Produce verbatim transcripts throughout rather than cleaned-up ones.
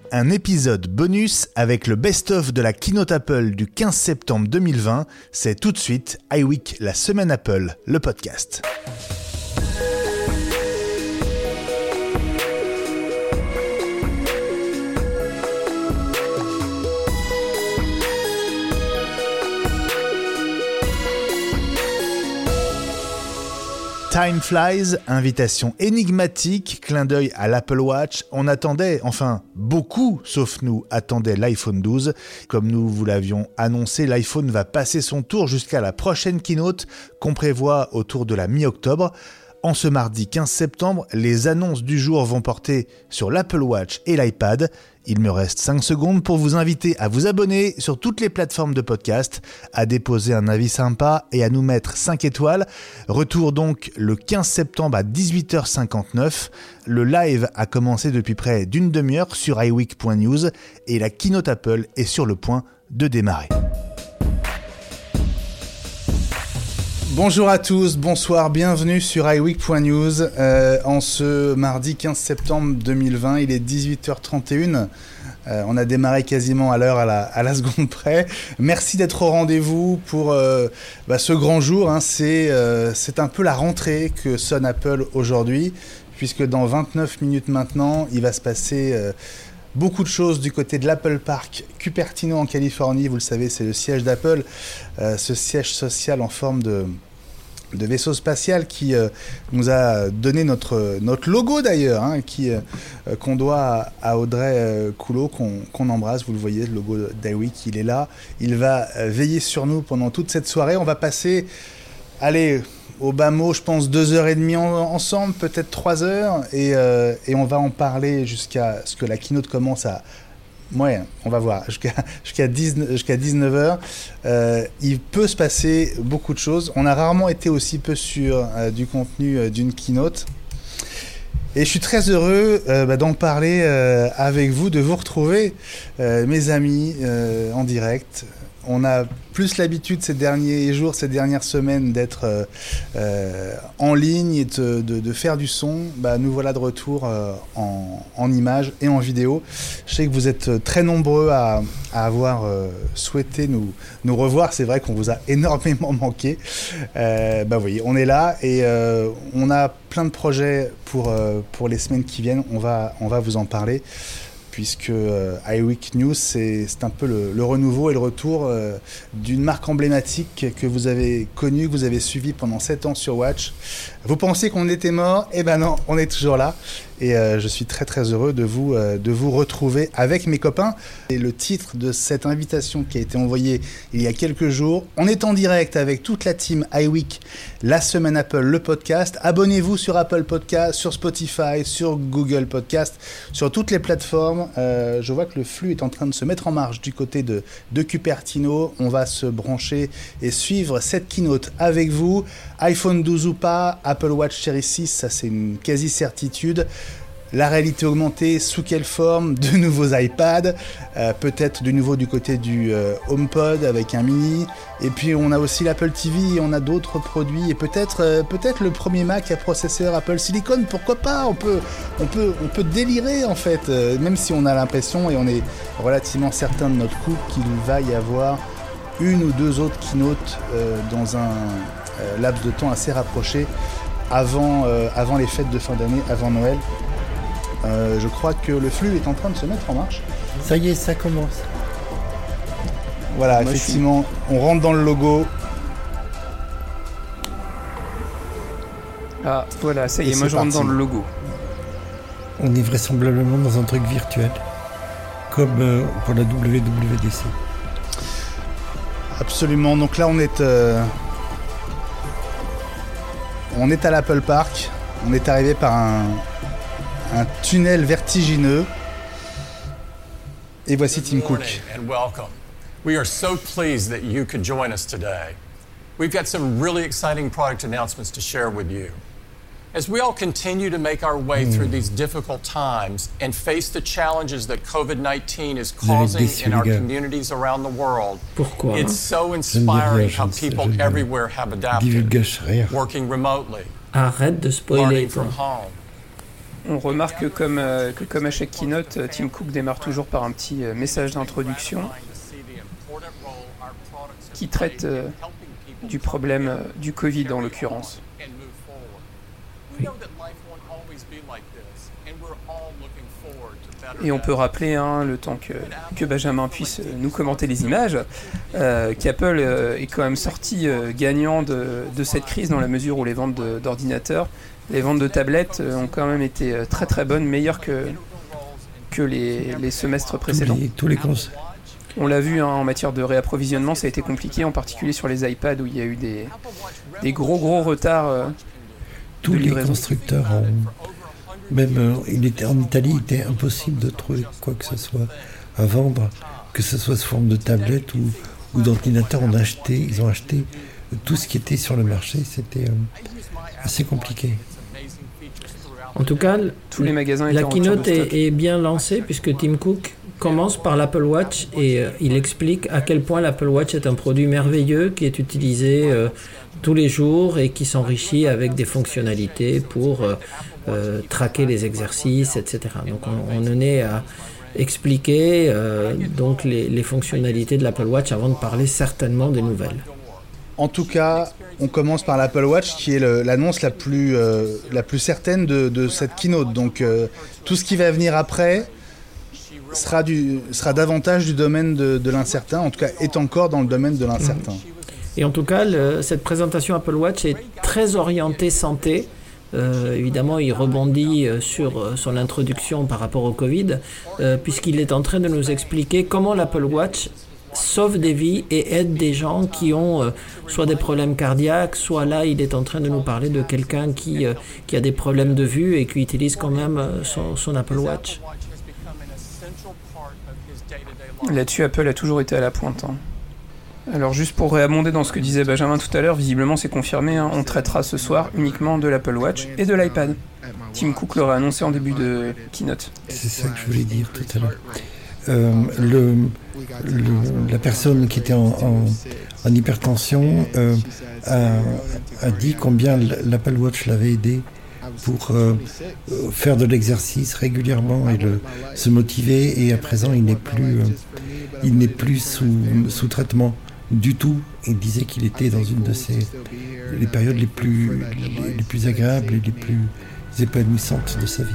un épisode bonus avec le best-of de la keynote Apple du quinze septembre deux mille vingt. C'est tout de suite iWeek, la semaine Apple, le podcast. Time flies, invitation énigmatique, clin d'œil à l'Apple Watch. On attendait, enfin beaucoup, sauf nous, attendaient l'iPhone douze. Comme nous vous l'avions annoncé, l'iPhone va passer son tour jusqu'à la prochaine keynote qu'on prévoit autour de la mi-octobre. En ce mardi quinze septembre, les annonces du jour vont porter sur l'Apple Watch et l'iPad. Il me reste cinq secondes pour vous inviter à vous abonner sur toutes les plateformes de podcast, à déposer un avis sympa et à nous mettre cinq étoiles. Retour donc le quinze septembre à dix-huit heures cinquante-neuf. Le live a commencé depuis près d'une demi-heure sur iWeek point news et la keynote Apple est sur le point de démarrer. Bonjour à tous, bonsoir, bienvenue sur iWeek point news. Euh, en ce mardi quinze septembre deux mille vingt, il est dix-huit heures trente et une. Euh, on a démarré quasiment à l'heure, à la, à la seconde près. Merci d'être au rendez-vous pour euh, bah, ce grand jour. Hein. C'est, euh, c'est un peu la rentrée que sonne Apple aujourd'hui, puisque dans vingt-neuf minutes maintenant, il va se passer... Euh, Beaucoup de choses du côté de l'Apple Park, Cupertino en Californie, vous le savez, c'est le siège d'Apple, euh, ce siège social en forme de, de vaisseau spatial qui euh, nous a donné notre, notre logo d'ailleurs, hein, qui, euh, qu'on doit à Audrey euh, Coulot, qu'on, qu'on embrasse, vous le voyez, le logo d'iWeek, il est là, il va euh, veiller sur nous pendant toute cette soirée, on va passer, allez... Au bas mot, je pense deux heures et demie en, ensemble, peut-être trois heures, et, euh, et on va en parler jusqu'à ce que la keynote commence à... Ouais, on va voir, jusqu'à, jusqu'à, dix, jusqu'à dix-neuf heures. Euh, il peut se passer beaucoup de choses. On a rarement été aussi peu sûr euh, du contenu euh, d'une keynote. Et je suis très heureux euh, bah, d'en parler euh, avec vous, de vous retrouver, euh, mes amis, euh, en direct. On a plus l'habitude ces derniers jours, ces dernières semaines d'être euh, euh, en ligne et de, de, de faire du son. Bah, nous voilà de retour euh, en, en images et en vidéo. Je sais que vous êtes très nombreux à, à avoir euh, souhaité nous, nous revoir. C'est vrai qu'on vous a énormément manqué. Euh, bah, vous voyez, on est là et euh, on a plein de projets pour, euh, pour les semaines qui viennent. On va, on va vous en parler. Puisque euh, iWeek News, c'est, c'est un peu le, le renouveau et le retour euh, d'une marque emblématique que vous avez connue, que vous avez suivie pendant sept ans sur Watch. Vous pensiez qu'on était mort? Eh ben non, on est toujours là. Et euh, je suis très très heureux de vous, euh, de vous retrouver avec mes copains. Et le titre de cette invitation qui a été envoyée il y a quelques jours, on est en direct avec toute la team iWeek, la semaine Apple, le podcast. Abonnez-vous sur Apple Podcast, sur Spotify, sur Google Podcast, sur toutes les plateformes. Euh, je vois que le flux est en train de se mettre en marche du côté de, de Cupertino. On va se brancher et suivre cette keynote avec vous. iPhone douze ou pas, Apple Watch Series six, ça c'est une quasi-certitude. La réalité augmentée, sous quelle forme? De nouveaux iPads, euh, peut-être de nouveau du côté du euh, HomePod avec un mini. Et puis on a aussi l'Apple T V, et on a d'autres produits et peut-être, euh, peut-être le premier Mac à processeur Apple Silicon. Pourquoi pas? On peut, on peut, on peut délirer en fait, euh, même si on a l'impression et on est relativement certain de notre coup qu'il va y avoir une ou deux autres keynotes euh, dans un euh, laps de temps assez rapproché avant, euh, avant les fêtes de fin d'année, avant Noël. Euh, je crois que le flux est en train de se mettre en marche. Ça y est, ça commence. Voilà, Moi, effectivement, suis... on rentre dans le logo. Ah, voilà, ça y est, moi je rentre dans le logo. On est vraisemblablement dans un truc virtuel, comme euh, pour la W W D C. Absolument, donc là on est, euh... on est à l'Apple Park. On est arrivé par un... un tunnel vertigineux. Et voici Tim Cook. And welcome. We are so pleased that you could join us today. We've got some really exciting product announcements to share with you. As we all continue to make our way mm. through these difficult times and face the challenges that covid nineteen is causing in our communities around the world, Pourquoi? It's so inspiring how people everywhere have adapted, working remotely, Arrête de spoiler, learning from home, On remarque que comme, euh, que comme à chaque keynote, Tim Cook démarre toujours par un petit euh, message d'introduction qui traite euh, du problème euh, du Covid en l'occurrence. Oui. Et on peut rappeler, hein, le temps que, que Benjamin puisse nous commenter les images, euh, qu'Apple euh, est quand même sorti euh, gagnant de, de cette crise dans la mesure où les ventes de, d'ordinateurs, les ventes de tablettes euh, ont quand même été euh, très très bonnes, meilleures que, que les, les semestres précédents. Tous les, tous les cons- On l'a vu, hein, en matière de réapprovisionnement, ça a été compliqué, en particulier sur les iPads où il y a eu des, des gros gros retards. Euh, tous les constructeurs ont... Même euh, il était, en Italie, il était impossible de trouver quoi que ce soit à vendre, que ce soit sous forme de tablette ou, ou d'ordinateur. On a acheté, ils ont acheté tout ce qui était sur le marché. C'était euh, assez compliqué. En tout cas, tous les magasins la keynote est, est bien lancée puisque Tim Cook commence par l'Apple Watch et euh, il explique à quel point l'Apple Watch est un produit merveilleux qui est utilisé euh, tous les jours et qui s'enrichit avec des fonctionnalités pour euh, euh, traquer les exercices, et cetera. Donc on, on en est à expliquer euh, donc les, les fonctionnalités de l'Apple Watch avant de parler certainement des nouvelles. En tout cas, on commence par l'Apple Watch qui est le, l'annonce la plus, euh, la plus certaine de, de cette keynote. Donc euh, tout ce qui va venir après sera, du, sera davantage du domaine de, de l'incertain, en tout cas est encore dans le domaine de l'incertain. Et en tout cas, le, cette présentation Apple Watch est très orientée santé. Euh, évidemment, il rebondit sur son introduction par rapport au Covid, euh, puisqu'il est en train de nous expliquer comment l'Apple Watch sauve des vies et aide des gens qui ont euh, soit des problèmes cardiaques, soit là, il est en train de nous parler de quelqu'un qui, euh, qui a des problèmes de vue et qui utilise quand même euh, son, son Apple Watch. Là-dessus, Apple a toujours été à la pointe. Hein. Alors juste pour réabonder dans ce que disait Benjamin tout à l'heure, visiblement c'est confirmé, hein, on traitera ce soir uniquement de l'Apple Watch et de l'iPad. Tim Cook l'aurait annoncé en début de keynote. C'est ça que je voulais dire tout à l'heure. Euh, le, le, la personne qui était en, en, en hypertension euh, a, a dit combien l'Apple Watch l'avait aidé pour euh, faire de l'exercice régulièrement et le, se motiver, et à présent il n'est plus, euh, il n'est plus sous, sous traitement du tout. Il disait qu'il était dans une de ces les périodes les plus, les, les plus agréables et les plus épanouissantes de sa vie.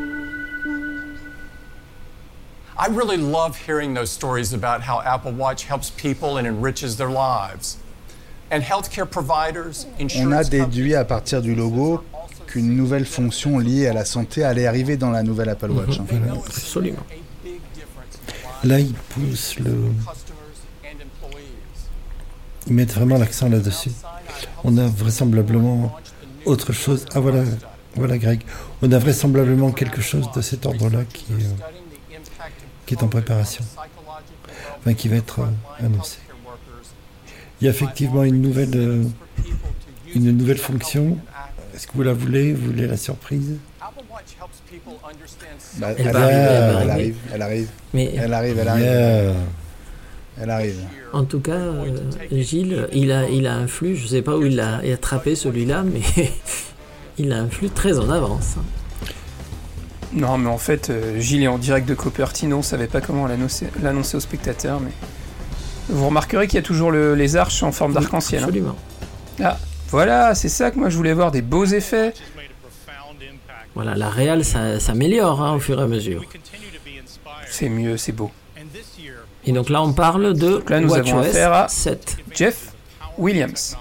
I really love hearing those stories about how Apple Watch helps people and enriches their lives. And healthcare providers, On a déduit à partir du logo qu'une nouvelle fonction liée à la santé allait arriver dans la nouvelle Apple Watch. Mmh, voilà, absolument. Là, ils poussent le... Ils mettent vraiment l'accent là-dessus. On a vraisemblablement autre chose. Ah voilà, voilà Greg. On a vraisemblablement quelque chose de cet ordre-là qui est, euh, qui est en préparation. Enfin, qui va être euh, annoncé. Il y a effectivement une nouvelle, euh, une nouvelle fonction. Est-ce que vous la voulez? Vous voulez la surprise? Bah, elle, elle, arrive, elle, elle arrive, elle arrive, Mais elle arrive, elle arrive, yeah. elle arrive. En tout cas, euh, Gilles, il a, il a un flux, je ne sais pas où il l'a attrapé celui-là, mais il a un flux très en avance. Non, mais en fait, euh, Gilles est en direct de Cupertino, on ne savait pas comment l'annoncer, l'annoncer aux spectateurs, mais vous remarquerez qu'il y a toujours le, les arches en forme d'arc-en-ciel. Absolument. Hein. Ah, voilà, c'est ça que moi je voulais voir, des beaux effets. Voilà, la réal ça s'améliore hein, au fur et à mesure. C'est mieux, c'est beau. Et donc là, on parle de là, nous avons affaire à sept. Jeff Williams.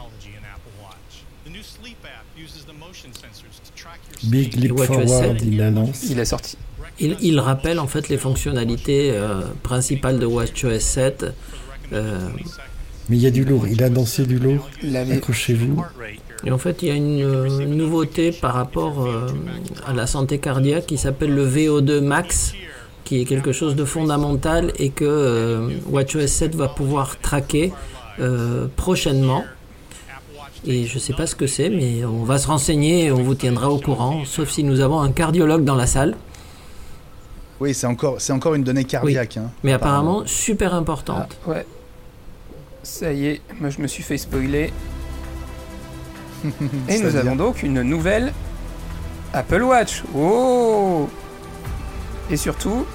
Big Leap Forward, il annonce. Il est sorti. Il, il rappelle en fait les fonctionnalités euh, principales de WatchOS sept. Euh, Mais il y a du lourd, il a annoncé du lourd. Accrochez-vous. Et en fait, il y a une, une nouveauté par rapport euh, à la santé cardiaque qui s'appelle le V O deux Max, qui est quelque chose de fondamental et que euh, WatchOS sept va pouvoir traquer euh, prochainement. Et je ne sais pas ce que c'est, mais on va se renseigner et on vous tiendra au courant, sauf si nous avons un cardiologue dans la salle. Oui, c'est encore, c'est encore une donnée cardiaque. Oui. Hein, mais apparemment, apparemment super importante. Ah, ouais. Ça y est, moi je me suis fait spoiler. Et nous avons donc une nouvelle Apple Watch. Oh. Et surtout,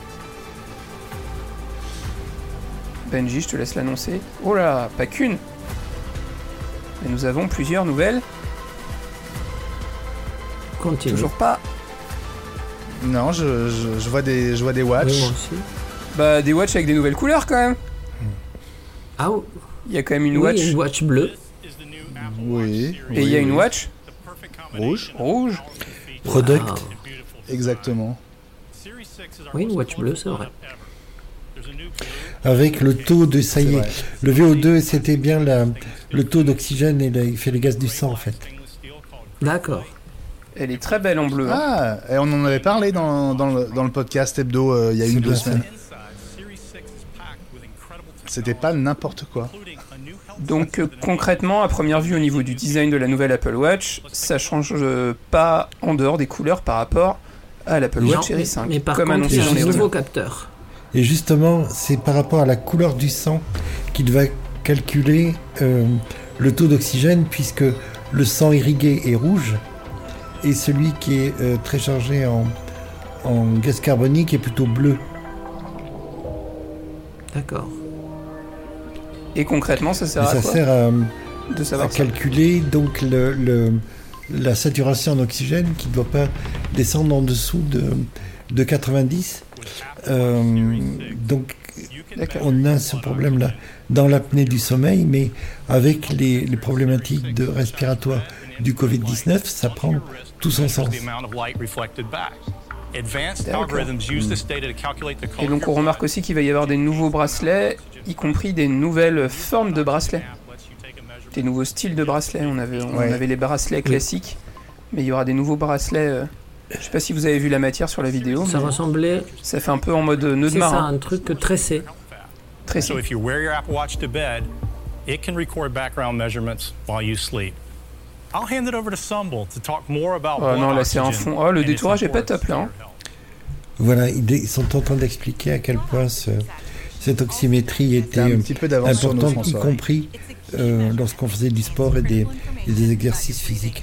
Benji, je te laisse l'annoncer. Oh là, pas qu'une. Mais nous avons plusieurs nouvelles. Continue. Toujours pas. Non, je, je, je vois des, je vois des watch. Oui, moi aussi. Bah, des watch avec des nouvelles couleurs quand même. Ah oui, Il y a quand même une oui, watch. une watch bleue. Oui. Et il y a une watch Rouge. rouge. Product. Wow. Exactement. Oui, une watch bleue, c'est vrai. Avec le taux de, ça C'est y est, vrai. le V O deux, c'était bien la, le taux d'oxygène et la- il fait les gaz du sang en fait. D'accord. Elle est très belle en bleu. hein. Ah, et on en avait parlé dans, dans, le, dans le podcast hebdo euh, il y a C'est une deux bien ça. semaines. C'était pas n'importe quoi. Donc euh, concrètement, à première vue, au niveau du design de la nouvelle Apple Watch, ça change euh, pas en dehors des couleurs par rapport à l'Apple Jean, Watch Series cinq. mais par comme contre, annoncé il y dans a les un nouveau rumeurs. capteur. Et justement, c'est par rapport à la couleur du sang qu'il va calculer euh, le taux d'oxygène, puisque le sang irrigué est rouge et celui qui est euh, très chargé en, en gaz carbonique est plutôt bleu. D'accord. Et concrètement, ça Et sert à ça quoi sert à, de à savoir ça calculer donc le, le- la saturation en oxygène qui ne doit pas descendre en dessous de, de quatre-vingt-dix. Euh, donc D'accord. on a ce problème-là dans l'apnée du sommeil, mais avec les, les problématiques de respiratoire du covid dix-neuf, ça prend tout son sens. Et donc on remarque aussi qu'il va y avoir des nouveaux bracelets, y compris des nouvelles formes de bracelets. Des nouveaux styles de bracelets. On avait, on Ouais. avait les bracelets classiques, mais il y aura des nouveaux bracelets. euh, Je sais pas si vous avez vu la matière sur la vidéo, Ça mais ressemblait, ça fait un peu en mode nœud de c'est ça, marin. un truc tressé. Très So if you wear your Apple Watch to bed, it can record background measurements while you sleep. I'll hand it over to Sumbul to talk more about Oh non, blood là c'est un oxygen fond. Oh, le and its détourage est pas importance top là. to hein. your health. Voilà, ils ils sont en train d'expliquer à quel point ce- cette oxymétrie était T'as un euh, petit peu d'avance sur nous, importante, y François. compris euh, lorsqu'on faisait du sport et des, et des exercices physiques.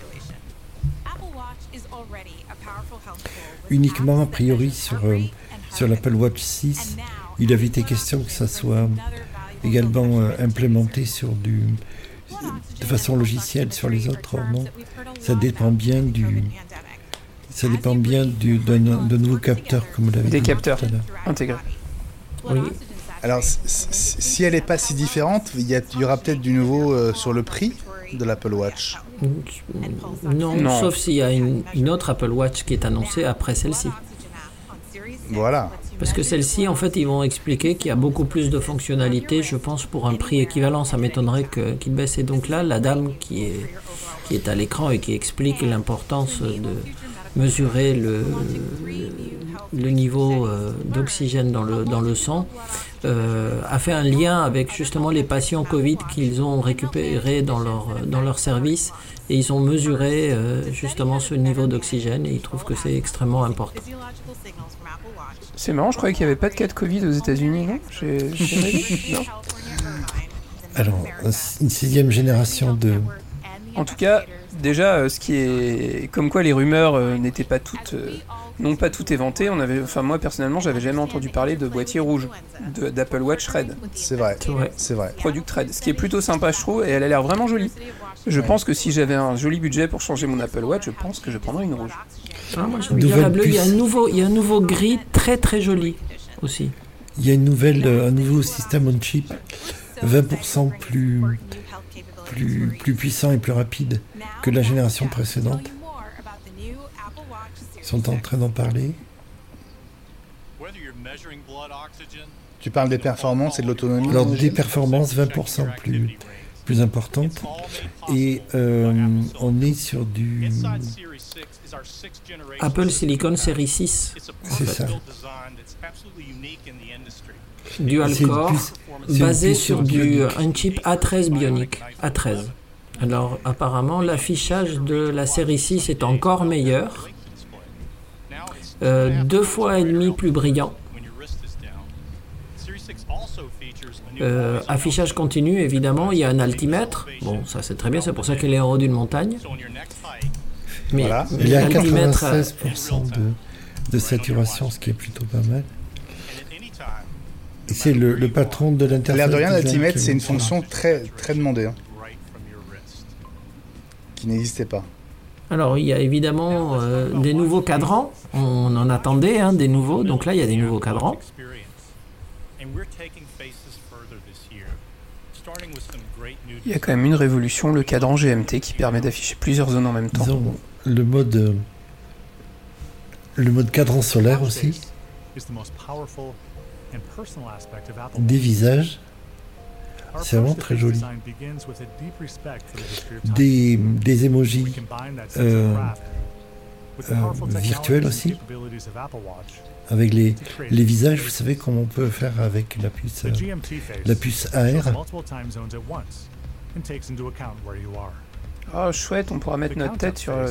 Uniquement, a priori, sur, euh, sur l'Apple Watch six, il avait été question que ça soit également euh, implémenté sur du, de façon logicielle sur les autres. Or non, ça dépend bien du, ça dépend bien du, d'un, de nouveaux capteurs, comme vous l'avez Des dit capteurs. tout à l'heure. Intégré. Oui. Alors, s- s- si elle n'est pas si différente, il y, a- il y aura peut-être du nouveau euh, sur le prix de l'Apple Watch. Non, Non. sauf s'il y a une, une autre Apple Watch qui est annoncée après celle-ci. Voilà. Parce que celle-ci, en fait, ils vont expliquer qu'il y a beaucoup plus de fonctionnalités, je pense, pour un prix équivalent. Ça m'étonnerait que, qu'ils baissent. Et donc là, la dame qui est, qui est à l'écran et qui explique l'importance de mesurer le, le niveau euh, d'oxygène dans le, dans le sang, euh, a fait un lien avec justement les patients Covid qu'ils ont récupérés dans leur, dans leur service. Et ils ont mesuré euh, justement ce niveau d'oxygène et ils trouvent que c'est extrêmement important. C'est marrant, je croyais qu'il n'y avait pas de cas de Covid aux États-Unis, non J'ai j'ai jamais vu. Non. Alors, une sixième génération de... En tout cas, déjà, euh, ce qui est comme quoi les rumeurs euh, n'étaient pas toutes, euh, non pas toutes éventées. On avait, enfin moi personnellement, j'avais jamais entendu parler de boîtier rouge de- d'Apple Watch Red, C'est vrai. C'est vrai. C'est vrai. Product Red, ce qui est plutôt sympa, je trouve, et elle a l'air vraiment jolie. Je Ouais. pense que si j'avais un joli budget pour changer mon Apple Watch, je pense que je prendrais une rouge. Ah, moi, j'aime bien Nouvelle la bleue. Il y, a un puce. nouveau, il y a un nouveau gris très très joli aussi. Il y a une nouvelle, euh, un nouveau système on chip, vingt pour cent plus, plus, plus puissant et plus rapide que la génération précédente. Ils sont en train d'en parler. Whether you're measuring blood oxygen, Tu parles des performances et de l'autonomie. Alors j'imagine des performances vingt pour cent plus, plus importantes. Et euh, on est sur du... inside Series six is our sixth generation. Apple Silicon Série six, It's a C'est ça. purpose-built design that's absolutely unique in the industry. dual C'est une core, puce- c'est une basé puce sur du, bionique. un chip A treize bionique. A treize. Alors apparemment l'affichage de la série six est encore meilleur, Now it's euh, deux fois et demi plus brillant. when your wrist is down. Series six also features a new Euh, affichage continu évidemment, il y a un altimètre. Bon, ça c'est très bien, c'est pour ça qu'elle est en haut d'une montagne. so on your next hike, Mais, Voilà. mais Il y a l'altimètre, quatre-vingt-seize pour cent de, de saturation, ce qui est plutôt pas mal. Et c'est le, le patron de l'interface. L'air de rien, design l'altimètre, qui c'est une montre fonction très, très demandée, hein, qui n'existait pas. Alors, il y a évidemment euh, des nouveaux cadrans. On en attendait hein, des nouveaux. Donc là, il y a des nouveaux cadrans. Il y a quand même une révolution, le cadran G M T qui permet d'afficher plusieurs zones en même temps. Disons, le mode, euh, le mode cadran solaire aussi, des visages, c'est vraiment très joli. Des, des emojis euh, euh, virtuels aussi, avec les, les visages, vous savez comment on peut faire avec la puce, euh, la puce A R. Ah, chouette, on pourra mettre notre tête sur, le,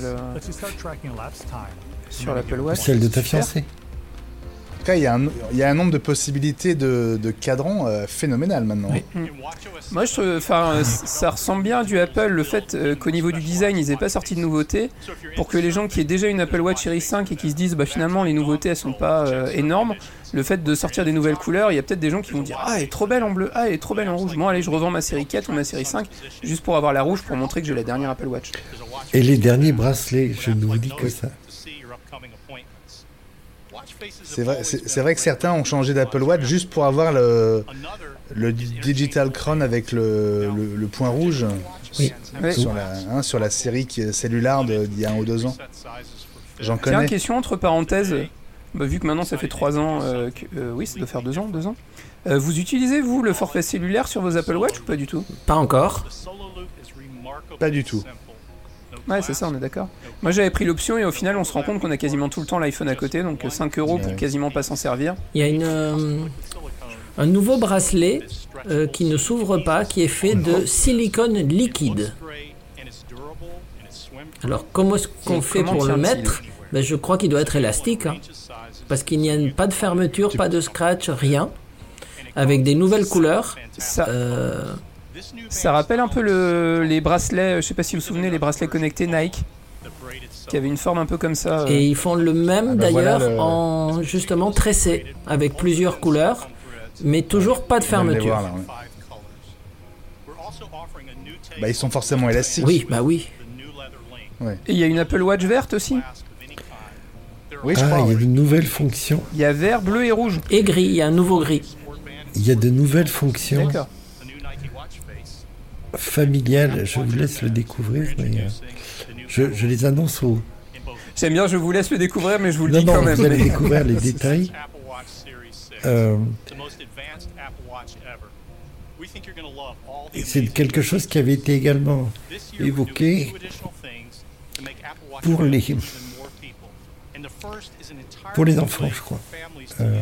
sur l'Apple Watch. Celle de ta Super. fiancée. En tout cas, il y a un, il y a un nombre de possibilités de, de cadrans euh, phénoménal maintenant. Oui. Moi, je trouve, enfin, euh, ça ressemble bien à du Apple, le fait euh, qu'au niveau du design, ils n'aient pas sorti de nouveautés, pour que les gens qui aient déjà une Apple Watch Series cinq et qui se disent, bah finalement, les nouveautés, elles sont pas euh, énormes. Le fait de sortir des nouvelles couleurs, il y a peut-être des gens qui vont dire, ah, elle est trop belle en bleu, ah, elle est trop belle en rouge. Moi, allez, je revends ma série quatre ou ma série cinq, juste pour avoir la rouge, pour montrer que j'ai la dernière Apple Watch. Et les derniers bracelets, je ne vous dis que ça. C'est vrai, c'est, c'est vrai que certains ont changé d'Apple Watch juste pour avoir le, le Digital Crown avec le, le, le point rouge Oui. Ouais. sur, la, hein, sur la série qui est cellulaire de- d'il y a un ou deux ans. J'en Tiens, connais. question entre parenthèses, bah, vu que maintenant ça fait trois ans, euh, que, euh, oui, ça doit faire deux ans, deux ans. Euh, vous utilisez, vous, le forfait cellulaire sur vos Apple Watch ou pas du tout? Pas encore. Pas du tout. Ouais, c'est ça, on est d'accord. Moi, j'avais pris l'option et au final, on se rend compte qu'on a quasiment tout le temps l'iPhone à côté, donc cinq euros pour Ouais. quasiment pas s'en servir. Il y a une, euh, un nouveau bracelet euh, qui ne s'ouvre pas, qui est fait de silicone liquide. Alors, comment est-ce qu'on Et fait comment pour le tient-il? mettre? Ben, je crois qu'il doit être élastique, hein, parce qu'il n'y a pas de fermeture, pas de scratch, rien. Avec des nouvelles couleurs. Ça, Euh, ça rappelle un peu le, les bracelets, je sais pas si vous vous souvenez, les bracelets connectés Nike, qui avaient une forme un peu comme ça. euh. et ils font le même Ah bah d'ailleurs voilà le- en justement tressé, avec plusieurs couleurs, mais toujours pas de On va les fermeture. voir, là, ouais. Bah, ils sont forcément élastiques. Oui, bah oui. Et il y a une Apple Watch verte aussi. Oui, je Ah, crois. il y a oui. de nouvelles fonctions. Il y a vert, bleu et rouge. Et gris, il y a un nouveau gris. Il y a de nouvelles fonctions D'accord. familiales. Je vous laisse le découvrir, mais euh, je, je les annonce au. J'aime bien, je vous laisse le découvrir, mais je vous le Non, dis non, quand même. vous allez découvrir les détails. Euh, et c'est quelque chose qui avait été également évoqué pour les, pour les enfants, je crois. Euh,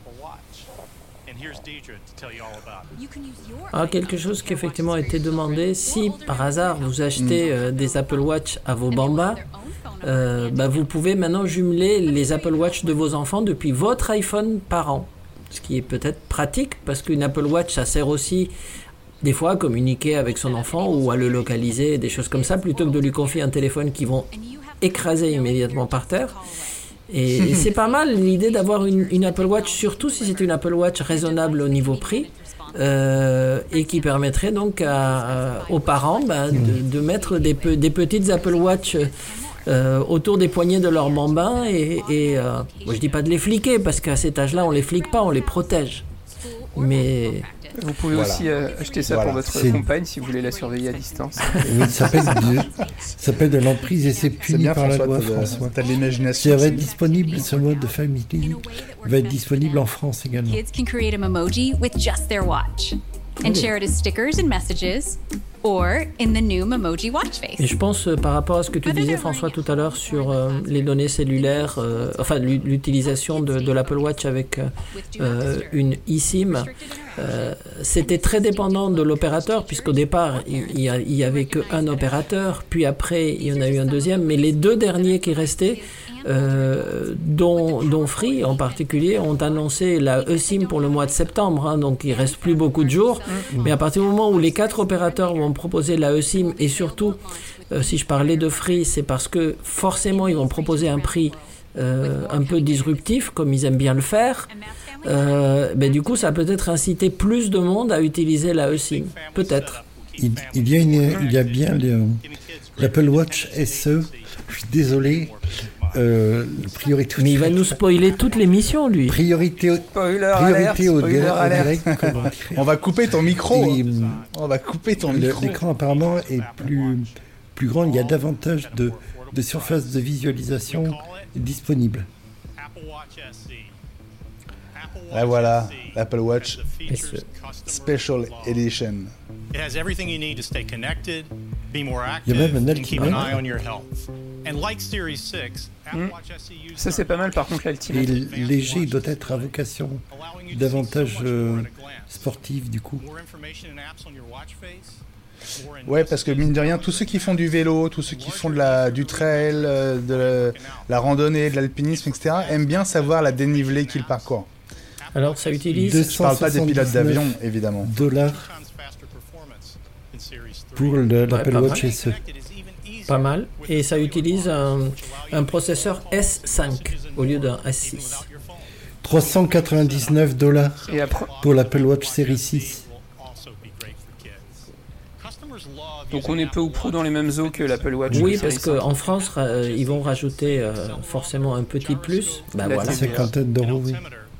Ah, quelque chose qui effectivement a été demandé. Si par hasard vous achetez euh, des Apple Watch à vos bambas, euh, bah, vous pouvez maintenant jumeler les Apple Watch de vos enfants depuis votre iPhone par an. Ce qui est peut-être pratique parce qu'une Apple Watch, ça sert aussi des fois à communiquer avec son enfant ou à le localiser, des choses comme ça, plutôt que de lui confier un téléphone qu'ils vont écraser immédiatement par terre. Et, et c'est pas mal l'idée d'avoir une, une Apple Watch, surtout si c'est une Apple Watch raisonnable au niveau prix, euh, et qui permettrait donc à, à- aux parents bah, de, de mettre des, pe- des petites Apple Watch euh, autour des poignets de leurs bambins et, et euh, moi, je dis pas de les fliquer parce qu'à cet âge-là on les flique pas, on les protège. Mais Vous pouvez Voilà. aussi euh, acheter ça Voilà. pour votre C'est- compagne si vous voulez la surveiller à distance. oui, ça s'appelle de, ça s'appelle de l'emprise et c'est C'est puni bien, par la François, loi, t'as de- François. t'as de l'imagination. Ça va être disponible, ce mode de famille va être disponible en France également. Kids can create a memoji with just their watch and share it as stickers and messages or in the new Memoji watch face. Et je pense, euh, par rapport à ce que tu disais, François, tout à l'heure sur euh, les données cellulaires, euh, enfin l'u- l'utilisation de, de l'Apple Watch avec euh, euh, une eSIM, Euh, c'était très dépendant de l'opérateur, puisqu'au départ, il n'y avait qu'un opérateur, puis après, il y en a eu un deuxième, mais les deux derniers qui restaient, euh, dont, dont Free en particulier, ont annoncé la eSIM pour le mois de septembre, hein, donc il ne reste plus beaucoup de jours, mmh. mais à partir du moment où les quatre opérateurs vont proposer la eSIM, et surtout, euh, si je parlais de Free, c'est parce que forcément, ils vont proposer un prix euh, un peu disruptif, comme ils aiment bien le faire. Euh, ben du coup, ça peut peut-être inciter plus de monde à utiliser la eSIM. Peut-être. Il, il, y, a une, il y a bien le, l'Apple Watch S E. Je suis désolé. Euh, priorité. Mais il va nous spoiler toute l'émission, lui. Priorité au, spoiler priorité alert, au, spoiler au alert. direct. On va couper ton micro. Et, On va couper ton le, micro. L'écran apparemment est plus, plus grand. Il y a davantage de, de surface de visualisation disponible. Et voilà, l'Apple Watch Special Edition. It has everything you need to stay connected, be more Il y a même active, un and keep an Ultimate. eye on your health. And like Series six, Apple Mm. Watch S E uses Ça, c'est pas mal, par contre, Et l'Ultimate. léger, il doit être à vocation davantage euh, sportive du coup. more information and apps on your watch face. more in- Ouais, parce que mine de rien, tous ceux qui font du vélo, tous ceux qui font de la, du trail, euh, de la, la randonnée, de l'alpinisme, et cetera, aiment bien savoir la dénivelée qu'ils parcourent. Alors, ça utilise Je parle pas des pilotes d'avion, évidemment. Dollars pour le, l'Apple pas Watch mal. S E. pas mal. Et ça utilise un, un processeur S cinq au lieu d'un S six. trois cent quatre-vingt-dix-neuf dollars Et après, pour l'Apple Watch Série six. donc on est peu ou prou dans les mêmes eaux que l'Apple Watch. Oui, Série parce cinq. qu'en France, euh, ils vont rajouter euh, forcément un petit plus. Ben La voilà. T V A. Cinquantaine d'euros, oui.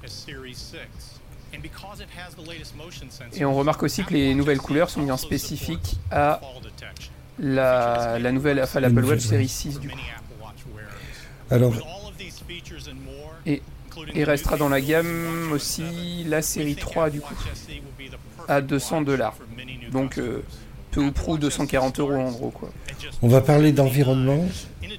Et on remarque aussi que les nouvelles couleurs sont bien spécifiques à la, la nouvelle, enfin l'Apple Watch série six du coup. Alors, Et, et restera dans la gamme aussi la série trois du coup, à deux cents dollars. Donc euh, peu ou prou deux cent quarante euros en gros quoi. on va parler d'environnement.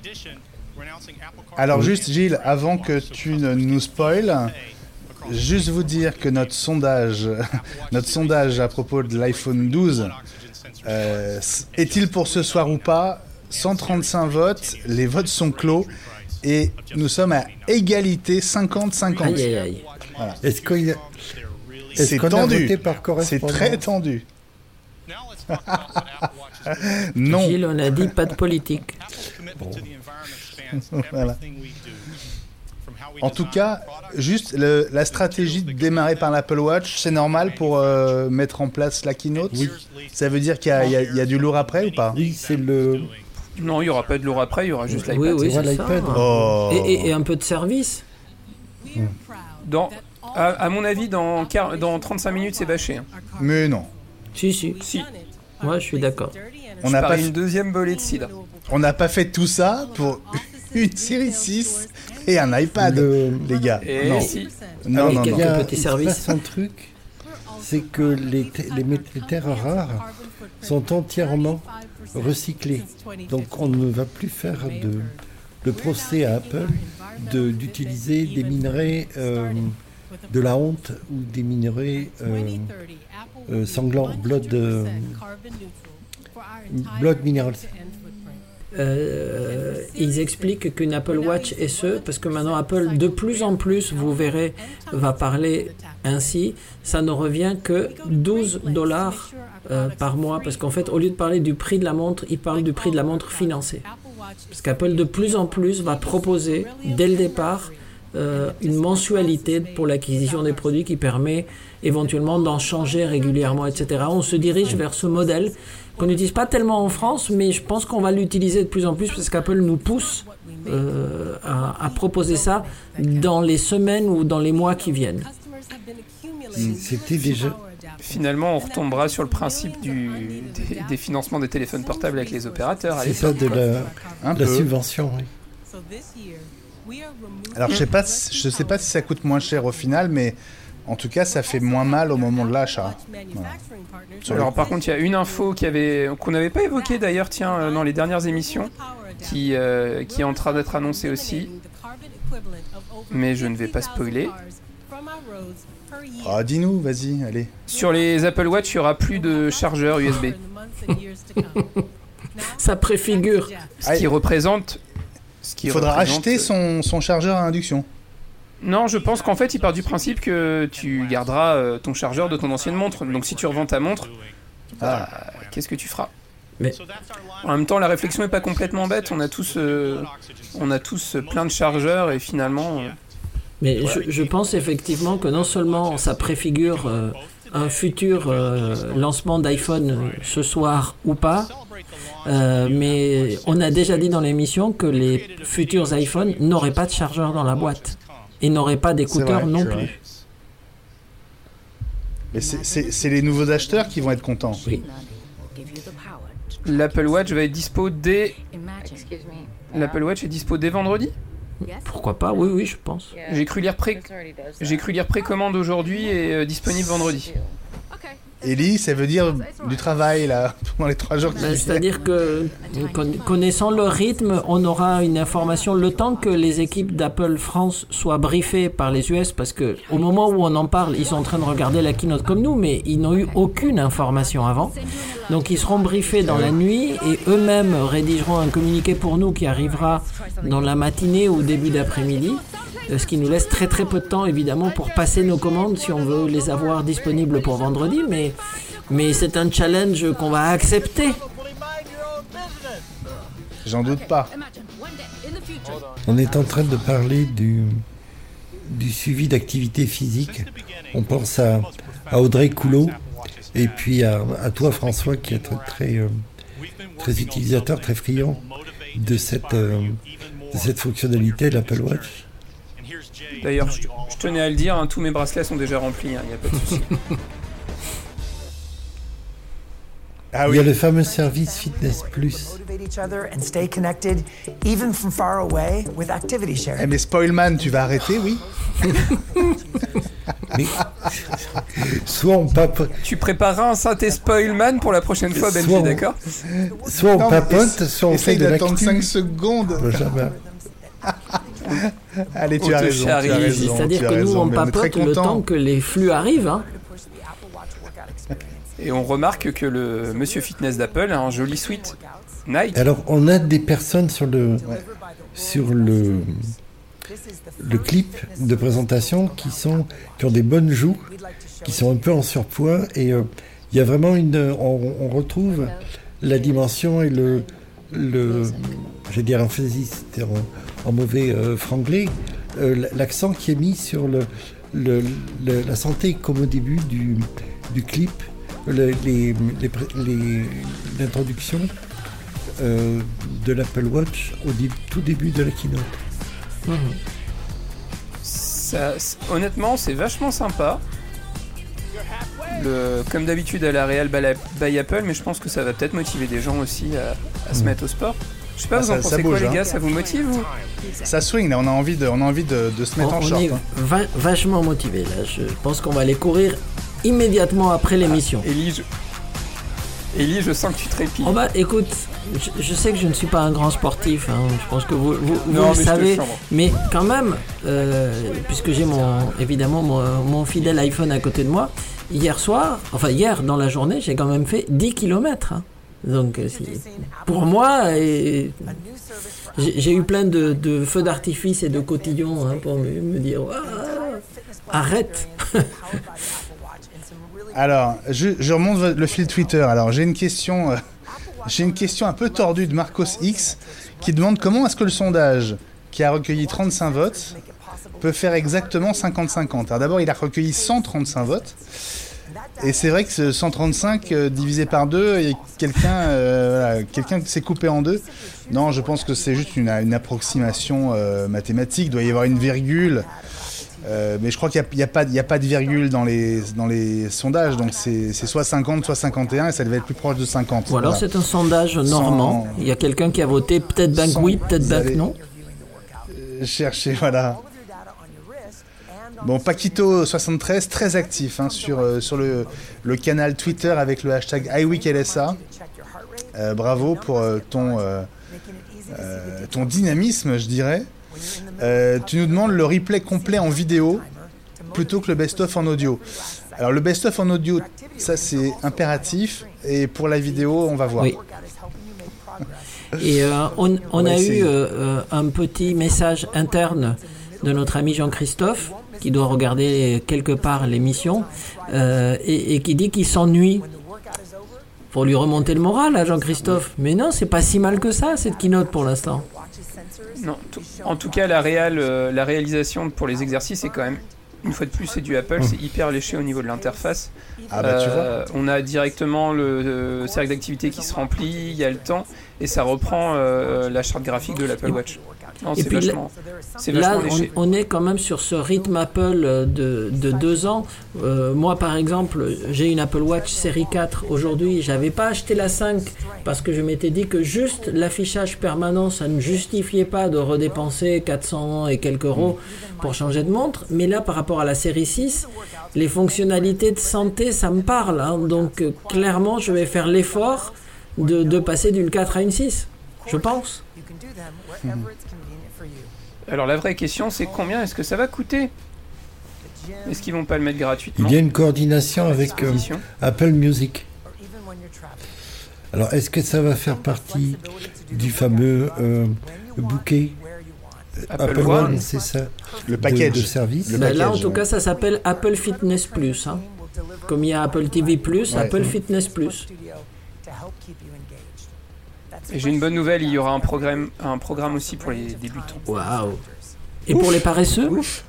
Alors juste Gilles, avant que tu ne nous spoiles, juste vous dire que notre sondage, notre sondage à propos de l'iPhone douze, euh, est-il pour ce soir ou pas, cent trente-cinq votes, les votes sont clos et nous sommes à égalité cinquante cinquante. Aïe, aïe, aïe. Est-ce qu'il y a- est-ce C'est qu'on a tendu, voté par c'est correspondance? très tendu. Non. Gilles, on a dit pas de politique. Voilà. En tout cas, juste le- la stratégie de démarrer par l'Apple Watch, c'est normal pour euh, mettre en place la keynote. Oui. Ça veut dire qu'il y a, il y a- il y a du lourd après ou pas? Oui, c'est le... Non, il n'y aura pas de lourd après, il y aura juste l'iPad. Oui, oui, Voilà c'est ça. l'iPad. Oh. Et, et- et un peu de service. Dans, à, à mon avis, dans, quar- dans trente-cinq minutes, c'est bâché. hein. Mais non. Si, si. Si, Moi, je suis d'accord. On je n'a pas, parie f- une deuxième bolée de cidre. on n'a pas fait tout ça pour une série six et un iPad, Le- les gars. Et non. si, Non, Et non, quelques non. Il y a- petits il se services. passe un truc, c'est que les, te- les, mé- les terres rares sont entièrement recyclées. Donc on ne va plus faire de, de procès à Apple de- d'utiliser des minerais euh, de la honte ou des minerais euh, euh, sanglants, blood, euh, blood minerals. Euh, ils expliquent qu'une Apple Watch S E, parce que maintenant Apple de plus en plus, vous verrez, va parler ainsi, ça ne revient que douze dollars euh, par mois, parce qu'en fait, au lieu de parler du prix de la montre, ils parlent du prix de la montre financée. Parce qu'Apple de plus en plus va proposer, dès le départ, euh, une mensualité pour l'acquisition des produits qui permet éventuellement d'en changer régulièrement, et cetera. On se dirige vers ce modèle qu'on n'utilise pas tellement en France, mais je pense qu'on va l'utiliser de plus en plus parce qu'Apple nous pousse euh, à, à proposer ça dans les semaines ou dans les mois qui viennent. C'était déjà... finalement, on retombera sur le principe du, des, des financements des téléphones portables avec les opérateurs. à C'est ça l'époque, de quoi. la, Un de la peu. subvention. Oui. Alors je sais pas, si- je sais pas si ça coûte moins cher au final, mais en tout cas ça fait moins mal au moment de l'achat. Alors par contre, il y a une info qui avait, qu'on n'avait pas évoquée d'ailleurs, tiens, euh, dans les dernières émissions, qui, euh, qui est en train d'être annoncée aussi, mais je ne vais pas spoiler. Ah, dis-nous, vas-y, allez. Sur les Apple Watch, il n'y aura plus de chargeur U S B. Ça préfigure. Ce qui représente... Ce qui Il faudra représente... acheter son, son chargeur à induction. Non, je pense qu'en fait, il part du principe que tu garderas euh, ton chargeur de ton ancienne montre. Donc si tu revends ta montre, bah, Ah. qu'est-ce que tu feras? Mais En même temps, la réflexion n'est pas complètement bête. On a tous, euh, on a tous plein de chargeurs et finalement... euh, Mais je, je pense effectivement que non seulement ça préfigure euh, un futur euh, lancement d'iPhone euh, ce soir ou pas, euh, mais on a déjà dit dans l'émission que les futurs iPhones n'auraient pas de chargeur dans la boîte et n'auraient pas d'écouteurs vrai, non c'est plus. vrai. Mais c'est, c'est, c'est les nouveaux acheteurs qui vont être contents. Oui. L'Apple Watch va être dispo dès... L'Apple Watch est dispo dès vendredi? Pourquoi pas? Oui, oui, je pense. J'ai cru lire pré... J'ai cru lire précommande aujourd'hui et euh, disponible vendredi. Ellie, ça veut dire du travail, là, pendant les trois jours qui Ben, viennent. c'est-à-dire que, con- connaissant le rythme, on aura une information le temps que les équipes d'Apple France soient briefées par les U S, parce que au moment où on en parle, ils sont en train de regarder la keynote comme nous, mais ils n'ont eu aucune information avant. Donc ils seront briefés dans la nuit et eux-mêmes rédigeront un communiqué pour nous qui arrivera dans la matinée ou début d'après-midi. Ce qui nous laisse très très peu de temps évidemment pour passer nos commandes si on veut les avoir disponibles pour vendredi, mais, mais c'est un challenge qu'on va accepter. J'en doute pas. On est en train de parler du, du suivi d'activité physique. On pense à, à Audrey Coulot et puis à, à toi François qui est très, très, euh, très utilisateur, très friand de cette, euh, de cette fonctionnalité de l'Apple Watch. D'ailleurs, je, je tenais à le dire, hein, tous mes bracelets sont déjà remplis, il n'y a pas de souci. Ah Il oui. y a le fameux service Fitness Plus. Motivate each other and stay connected, even from far away, with activity Eh, sharing. mais Spoilman, tu vas arrêter, oui? Mais soit on papote, Tu prépareras un synthé Spoilman pour la prochaine fois, Benji, Soit on- d'accord? soit on Non, mais papote, essa- soit on fait essaye de d'attendre l'actu. cinq secondes. Benjamin. Allez, tu On as te raison, tu charrie. as raison. C'est-à-dire tu as que nous raison, on mais est très papote le contents. temps que les flux arrivent. Hein. Et on remarque que le monsieur fitness d'Apple a un joli suite Nike. Alors, on a des personnes sur le, sur le, le clip de présentation qui, sont, qui ont des bonnes joues, qui sont un peu en surpoids. Et euh, il y a vraiment une. On, on retrouve la dimension et le. le je vais dire emphasis, c'est-à-dire en, en mauvais euh, franglais, euh, l'accent qui est mis sur le, le, le- la santé comme au début du, du clip, le- les, les, les- l'introduction euh, de l'Apple Watch au dé- tout début de la keynote. Mhm. Ça, c'est- honnêtement, c'est vachement sympa. Le, comme d'habitude à la Real by Apple, mais je pense que ça va peut-être motiver des gens aussi à, à se mettre au sport. Je sais pas, Ah, vous ça- en ça pensez quoi bouge, les hein. gars? Ça vous motive vous? Ça swing, là, on a envie de, on a envie de, de se mettre On, en on short. est hein. va- vachement motivé là. Je pense qu'on va aller courir immédiatement après l'émission. Élie, je... Élie, je sens que tu trépides. Oh bah écoute, je, je sais que je ne suis pas un grand sportif, hein, je pense que vous, vous, vous Non, le mais je te savez, chambre. mais quand même, euh, puisque j'ai mon, évidemment mon, mon fidèle iPhone à côté de moi, hier soir, enfin hier dans la journée, j'ai quand même fait dix kilomètres. Hein. Donc euh, si- pour moi, et, j'ai, j'ai eu plein de, de feux d'artifice et de cotillons hein, pour me, me dire ah, arrête. Alors, je, je remonte le fil Twitter. Alors, j'ai une question, euh, j'ai une question un peu tordue de Marcos X qui demande comment est-ce que le sondage qui a recueilli trente-cinq votes peut faire exactement cinquante cinquante. Alors d'abord, il a recueilli cent trente-cinq votes. Et c'est vrai que ce cent trente-cinq euh, divisé par deux, et quelqu'un, euh, voilà, quelqu'un s'est coupé en deux. Non, je pense que c'est juste une, une approximation euh, mathématique. Il doit y avoir une virgule. Euh, mais je crois qu'il n'y a, a, a pas de virgule dans les, dans les sondages, donc c'est, c'est soit cinquante, soit cinquante et un, et ça devait être plus proche de cinquante. Ou alors Voilà. c'est un sondage normand. Sans- Il y a quelqu'un qui a voté peut-être back sans- oui, peut-être vous back allez- non. Euh, Cherchez, voilà. Bon, Paquito soixante-treize, très actif hein, sur, euh, sur le, le canal Twitter avec le hashtag iWeekLSA. Euh, bravo pour euh, ton, euh, euh, ton dynamisme, je dirais. Euh, tu nous demandes le replay complet en vidéo. plutôt que le best-of en audio. Alors le best-of en audio, ça c'est impératif, et pour la vidéo, on va voir. Oui. Et euh, on, on a eu euh, un petit message interne de notre ami Jean-Christophe, qui doit regarder quelque part l'émission, euh, et, et qui dit qu'il s'ennuie. Pour lui remonter le moral à Jean-Christophe. Mais non, c'est pas si mal que ça, cette keynote pour l'instant. Non, tout, en tout cas, la, réal, euh, la réalisation pour les exercices est quand même, une fois de plus, c'est du Apple, c'est hyper léché au niveau de l'interface. Ah bah tu euh, vois. On a directement le, le cercle d'activité qui se remplit, il y a le temps, et ça reprend euh, la charte graphique de l'Apple Watch. Non, et c'est puis vachement, c'est là, vachement léché. on, on est quand même sur ce rythme Apple de, de deux ans. Euh, moi, par exemple, j'ai une Apple Watch série quatre aujourd'hui. J'avais pas acheté la cinq parce que je m'étais dit que juste l'affichage permanent, ça ne justifiait pas de redépenser quatre cents et quelques euros pour changer de montre. Mais là, par rapport à la série six, les fonctionnalités de santé, ça me parle. Hein. Donc, euh, clairement, je vais faire l'effort de, de passer d'une quatre à une six. Je pense. Mmh. Alors la vraie question, c'est combien est-ce que ça va coûter? Est-ce qu'ils vont pas le mettre gratuitement? Il y a une coordination avec euh, Apple Music. Alors est-ce que ça va faire partie du fameux euh, bouquet Apple, Apple One, One, c'est ça, le package de, de service. Le ben package, là, en tout ouais. cas, ça s'appelle Apple Fitness Plus. Hein. Comme il y a Apple T V Plus, ouais. Apple Fitness Plus. Et j'ai une bonne nouvelle, il y aura un programme, un programme aussi pour les débutants. Waouh! Et Ouf. Pour les paresseux? Ouf.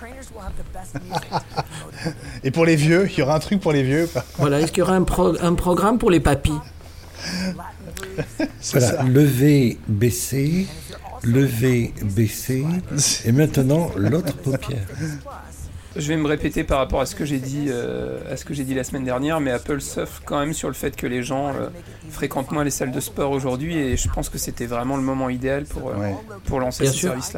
Et pour les vieux, il y aura un truc pour les vieux. Voilà, est-ce qu'il y aura un, pro- un programme pour les papis? Voilà, ça. Lever, baisser, lever, baisser, et maintenant l'autre paupière. Je vais me répéter par rapport à ce que j'ai dit, euh, à ce que j'ai dit la semaine dernière, mais Apple surfe quand même sur le fait que les gens euh, fréquentent moins les salles de sport aujourd'hui, et je pense que c'était vraiment le moment idéal pour, euh, ouais. pour lancer Bien ce sûr. service-là.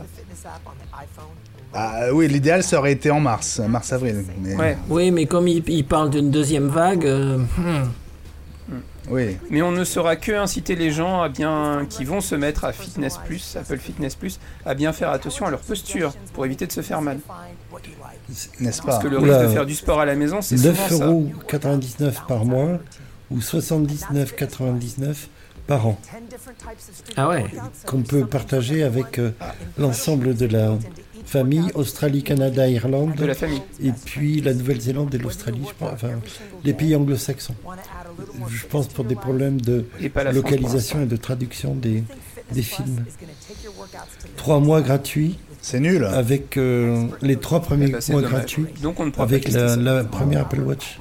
Ah, oui, l'idéal ça aurait été en mars, mars-avril. Mais... Ouais. Oui, mais comme il, il parle d'une deuxième vague. Euh, hmm. Oui. Mais on ne saura que inciter les gens à bien, qui vont se mettre à Fitness Plus, Apple Fitness Plus, à bien faire attention à leur posture pour éviter de se faire mal. N'est-ce pas? Parce que le risque de faire du sport à la maison, c'est souvent ça. neuf euros quatre-vingt-dix-neuf par mois ou soixante-dix-neuf euros quatre-vingt-dix-neuf par an. Ah ouais. Qu'on peut partager avec euh, l'ensemble de la famille, Australie, Canada, Irlande. De la famille. Et puis la Nouvelle-Zélande et l'Australie, je pense, enfin les pays anglo-saxons. Je pense pour des problèmes de localisation et de traduction des, des films. Trois mois gratuits. C'est nul. Avec euh, les trois premiers bah, mois dommage. gratuits. Donc on ne avec la, la première Apple Watch.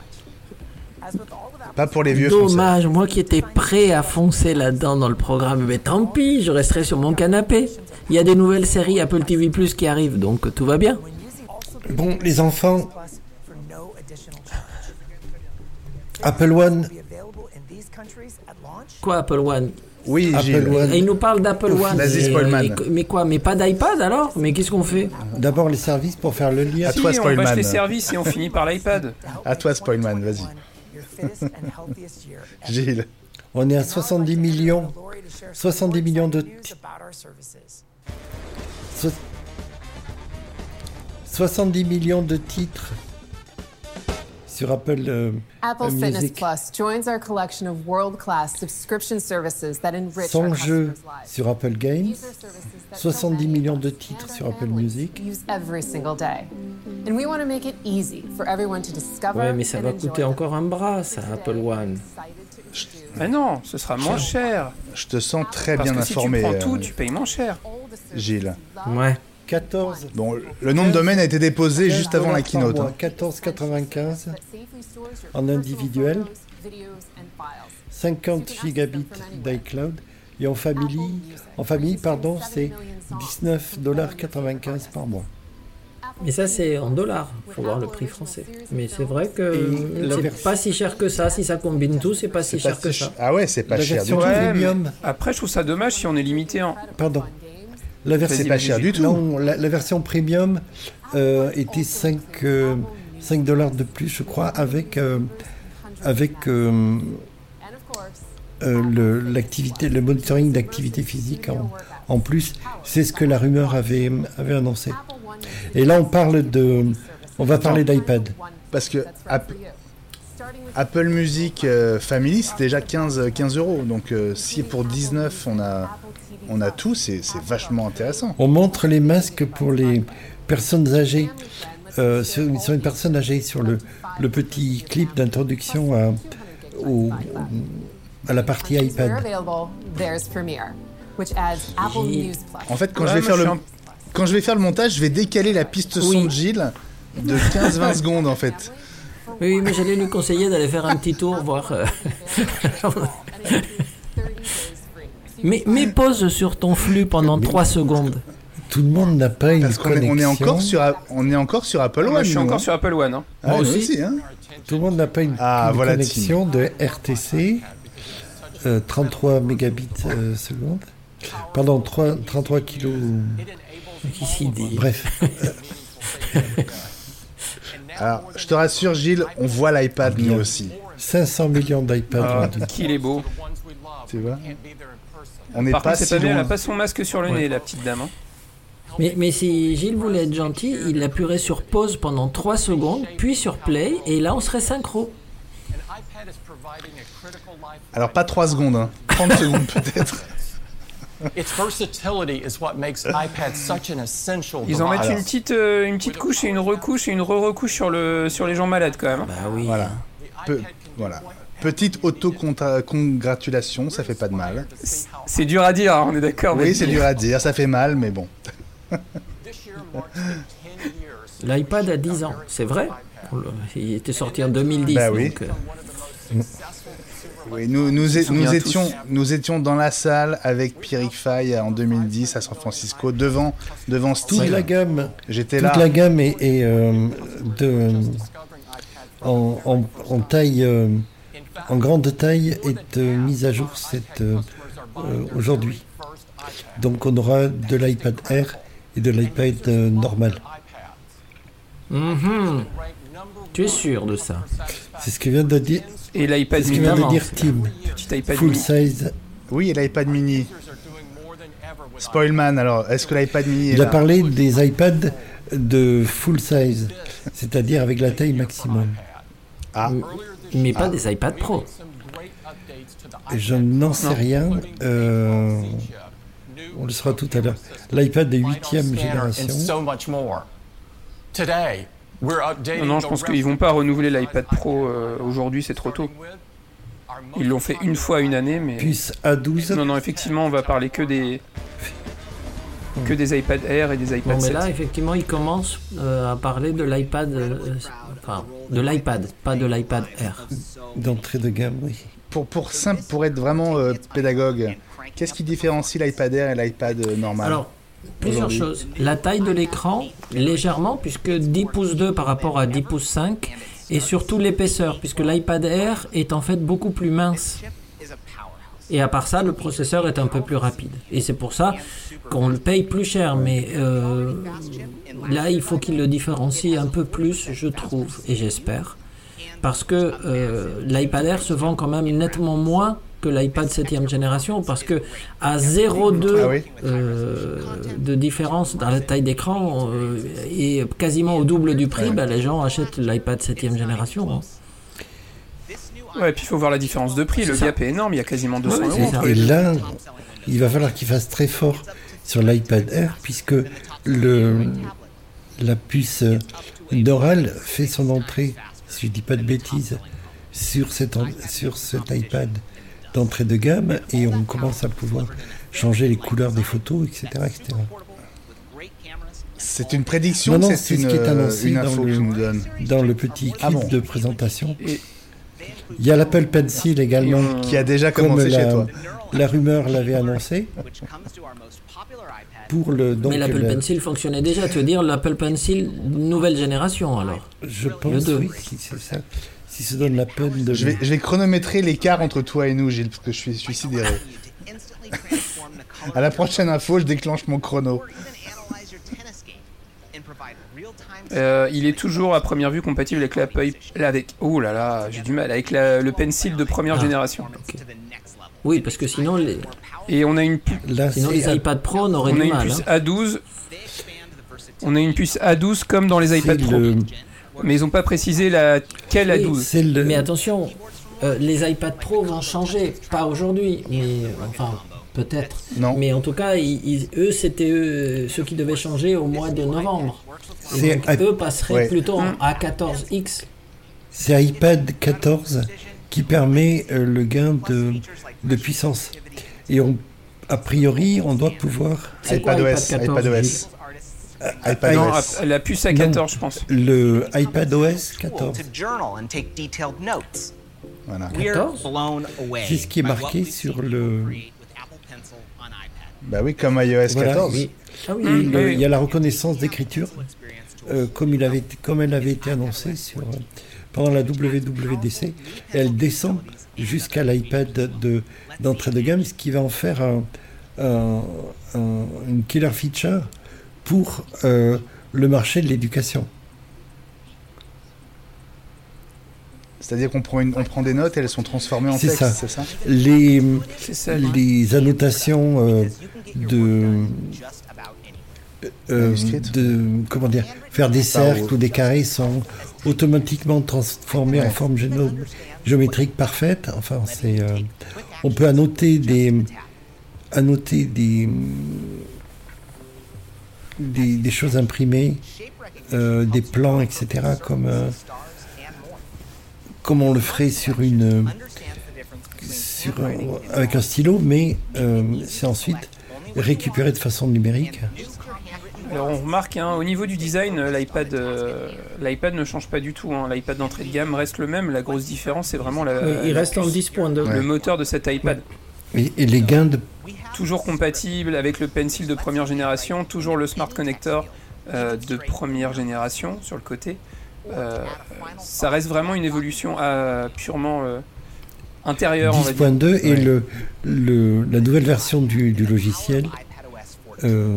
Pas pour les vieux Dommage, français. Moi qui étais prêt à foncer là-dedans dans le programme, mais tant pis, je resterai sur mon canapé. Il y a des nouvelles séries Apple T V Plus qui arrivent, donc tout va bien. Bon, les enfants, Apple One. Quoi Apple One? Oui, Apple One. Et il nous parle d'Apple One. Vas-y, Spoilman. Mais quoi? Mais pas d'iPad alors? Mais qu'est-ce qu'on fait? D'abord les services pour faire le lien. À toi, si, Spoilman. On bâche les services et on finit par l'iPad. À toi, Spoilman, vas-y. Gilles. On est à soixante-dix millions. soixante-dix millions de... T- so- soixante-dix millions de titres sur Apple euh, Apple euh, Fitness Music. Plus joins our collection of world-class subscription services that enrich cent our jeux customers' lives. sur Apple Games, soixante-dix millions de titres sur Apple Music. Use every single day. And we want to make it easy for everyone to discover Ouais, mais ça and va enjoy coûter them. encore un bras, ça, Apple One. Mais non, ce sera moins cher. Je te sens très Parce bien que informé. si tu prends tout, euh, tu payes moins cher. Gilles. Ouais. quatorze. Bon, le nom de domaine a été déposé juste avant la keynote. Hein. quatorze virgule quatre-vingt-quinze en individuel, cinquante gigabits d'iCloud et en famille, en famille pardon, c'est dix-neuf virgule quatre-vingt-quinze dollars par mois. Mais ça, c'est en dollars. Il faut voir le prix français. Mais c'est vrai que Et la c'est version- pas si cher que ça. Si ça combine tout, c'est pas si C'est cher pas que si ça. ch- Ah ouais, c'est pas La cher du version tout. Ouais, premium, mais après, je trouve ça dommage si on est limité en. pardon, la version, C'est pas cher du tout. non, la, la version premium euh, était cinq, euh, cinq dollars de plus, je crois, avec, euh, avec euh, euh, le, l'activité, le monitoring d'activité physique en, en plus. C'est ce que la rumeur avait, avait annoncé. Et là, on parle de, On va parler d'iPad. Parce que App- Apple Music euh, Family, c'est déjà quinze euros. Donc euh, si pour dix-neuf, on a, on a tout, c'est, c'est vachement intéressant. On montre les masques pour les personnes âgées. Euh, sur, sur une personne âgée, sur le, le petit clip d'introduction à, au, à la partie iPad. En fait, quand, ouais, je vais faire le, un... quand je vais faire le montage, je vais décaler la piste son oui. de Gilles de quinze à vingt secondes, en fait. Oui, mais j'allais lui conseiller d'aller faire un petit tour, voir... Euh... mais, mais pause sur ton flux pendant trois secondes. Tout le monde n'a pas une Parce qu'on connexion. Est, on, est encore sur, on est encore sur Apple One. Moi, je suis nous, encore hein. sur Apple One. Hein. Ah, moi aussi. aussi hein. Tout le monde n'a pas une, ah, une voilà connexion de R T C, euh, trente-trois mégabits euh, seconde. Pardon, trois, trente-trois kilos. Qu'est-ce qu'il dit ? Bref. Alors, je te rassure, Gilles, on voit l'iPad nous aussi. cinq cents millions d'iPads. Ah, qu'il est beau. Tu vois ? On n'est Par pas contre, c'est si pas bien, loin. elle n'a pas son masque sur le ouais. nez, la petite dame. Hein. Mais, mais si Gilles voulait être gentil, il appuierait sur pause pendant trois secondes, puis sur play, et là on serait synchro. Alors pas trois secondes, hein. trente secondes peut-être. Ils en mettent une petite, euh, une petite couche et une recouche et une re-recouche sur, le, sur les gens malades quand même. Bah oui. Voilà. Peu, voilà. Petite auto-congratulation, ça fait pas de mal. C'est dur à dire, hein, on est d'accord. Oui, c'est dur à dire, ça fait mal, mais bon. L'iPad a dix ans, c'est vrai. Il était sorti en deux mille dix. Bah oui. Donc, euh... oui nous, nous, é- nous, étions, nous étions dans la salle avec Pierrick Fay en deux mille dix à San Francisco, devant, devant Steve. Toute la gamme, J'étais toute là. la gamme est, est euh, de, en, en, en taille... Euh, en grande taille est euh, mise à jour cette, euh, euh, aujourd'hui. Donc on aura de l'iPad Air et de l'iPad euh, normal. Mm-hmm. Tu es sûr de ça? C'est ce que vient de dire. Et l'iPad mini, vient de dire Tim. Full mini. size. Oui, et l'iPad mini. Spoilman, alors, est-ce que l'iPad mini est Il là? a parlé des iPads de full size, c'est-à-dire avec la taille maximum. Ah. Mais pas ah. des iPad Pro. Je n'en sais rien. Euh, on le saura tout à l'heure. L'iPad de huitième génération. Non, non, je pense qu'ils vont pas renouveler l'iPad Pro euh, aujourd'hui, c'est trop tôt. Ils l'ont fait une fois une année, mais... Puce A douze. Non, non, effectivement, on va parler que des... que des iPad Air et des iPad bon, mais sept. là, effectivement, ils commencent euh, à parler de l'iPad... Euh, enfin, de l'iPad, pas de l'iPad Air. D'entrée de gamme, oui. Pour, pour, simple, pour être vraiment euh, pédagogue, qu'est-ce qui différencie l'iPad Air et l'iPad euh, normal? Alors, plusieurs choses. La taille de l'écran, légèrement, puisque dix pouces deux par rapport à dix pouces cinq, et surtout l'épaisseur, puisque l'iPad Air est en fait beaucoup plus mince. Et à part ça, le processeur est un peu plus rapide. Et c'est pour ça qu'on le paye plus cher. Mais euh, là, il faut qu'il le différencie un peu plus, je trouve, et j'espère. Parce que euh, l'iPad Air se vend quand même nettement moins que l'iPad septième génération, parce que à zéro virgule deux ah oui. euh, de différence dans la taille d'écran euh, et quasiment au double du prix, ouais. bah, les gens achètent l'iPad septième génération. Hein. Ouais, et puis il faut voir la différence de prix, le ça. gap est énorme, il y a quasiment deux cents ouais, euros. Et là, il va falloir qu'il fasse très fort sur l'iPad Air, puisque le, la puce Neural fait son entrée, si je ne dis pas de bêtises, sur, cette, sur cet iPad d'entrée de gamme, et on commence à pouvoir changer les couleurs des photos, et cetera, et cetera. C'est une prédiction, non, non, c'est, c'est une, ce qui est annoncé une info dans, le, que tu nous donnes. dans le petit clip ah bon. de présentation. Et... Il y a l'Apple Pencil également, on... qui a déjà commencé la, chez toi. La rumeur l'avait annoncé. Pour le, donc, mais l'Apple le... Pencil fonctionnait déjà, tu veux dire l'Apple Pencil nouvelle génération alors? Je pense, oui, si c'est ça. Si se donne la peine de... Je vais, je vais chronométrer l'écart entre toi et nous, Gilles, parce que je suis, je suis sidéré. À la prochaine info, je déclenche mon chrono. Euh, il est toujours à première vue compatible avec l'Apple... Avec... Oh là là, j'ai du mal. Avec la, le Pencil de première ah, génération. Okay. Oui, parce que sinon... Les... Et on a une... Pu... Là, sinon les iPad Pro, on aurait on du a une mal. Puce Hein. A douze. On a une puce A douze comme dans les iPad Pro. Le, Mais ils n'ont pas précisé laquelle A Oui, douze. C'est le... Mais attention, euh, les iPad Pro vont changer, pas aujourd'hui, mais euh, enfin peut-être. Non. Mais en tout cas, ils, ils- eux, c'était eux, ceux qui devaient changer au mois de novembre. Et C'est donc, I- eux passeraient Ouais. plutôt en A quatorze X. C'est iPad quatorze qui permet euh, le gain de, de puissance. Et on, a priori, on doit pouvoir... C'est quoi, iPadOS, iPad quatorze, iPadOS. Non, iPadOS. la puce A quatorze, je pense. Le iPadOS quatorze. to journal and take detailed notes. Voilà. We're quatorze? blown away. C'est ce qui est by what marqué we've sur seen le... create with Apple Pencil on iPad. Bah oui, comme iOS Voilà, quatorze. oui. Ah oui, Et oui. le- oui. il y a la reconnaissance d'écriture, euh, comme, il avait été- comme elle avait été annoncée sur, euh, pendant la W W D C. Et elle descend jusqu'à l'iPad de, d'entrée de gamme, ce qui va en faire un, un- un- une killer feature pour euh, le marché de l'éducation. C'est-à-dire qu'on prend, une, on prend des notes et elles sont transformées en C'est texte, ça. c'est ça Les, C'est ça. les annotations euh, de, euh, Manuscrites. de comment dire, faire des cercles ou des carrés sont automatiquement transformés en Ouais. forme géno- géométrique parfaite. Enfin, c'est, euh, on peut annoter des, annoter des, des, des choses imprimées, euh, des plans, et cetera. Comme euh, comme on le ferait sur une sur un- avec un stylo, mais euh, c'est ensuite récupéré de façon numérique. Alors on remarque, hein, au niveau du design, euh, l'iPad, euh, l'iPad ne change pas du tout. Hein. L'iPad d'entrée de gamme reste le même. La grosse différence, c'est vraiment la, Oui, il la reste en puce, dix point deux. le moteur de cet iPad. Et, et les gains de Toujours compatible avec le Pencil de première génération, toujours le Smart Connector euh, de première génération sur le côté. Euh, ça reste vraiment une évolution euh, purement euh, intérieure, on va dix dire. point deux et Ouais. le, le, la nouvelle version du, du logiciel, euh,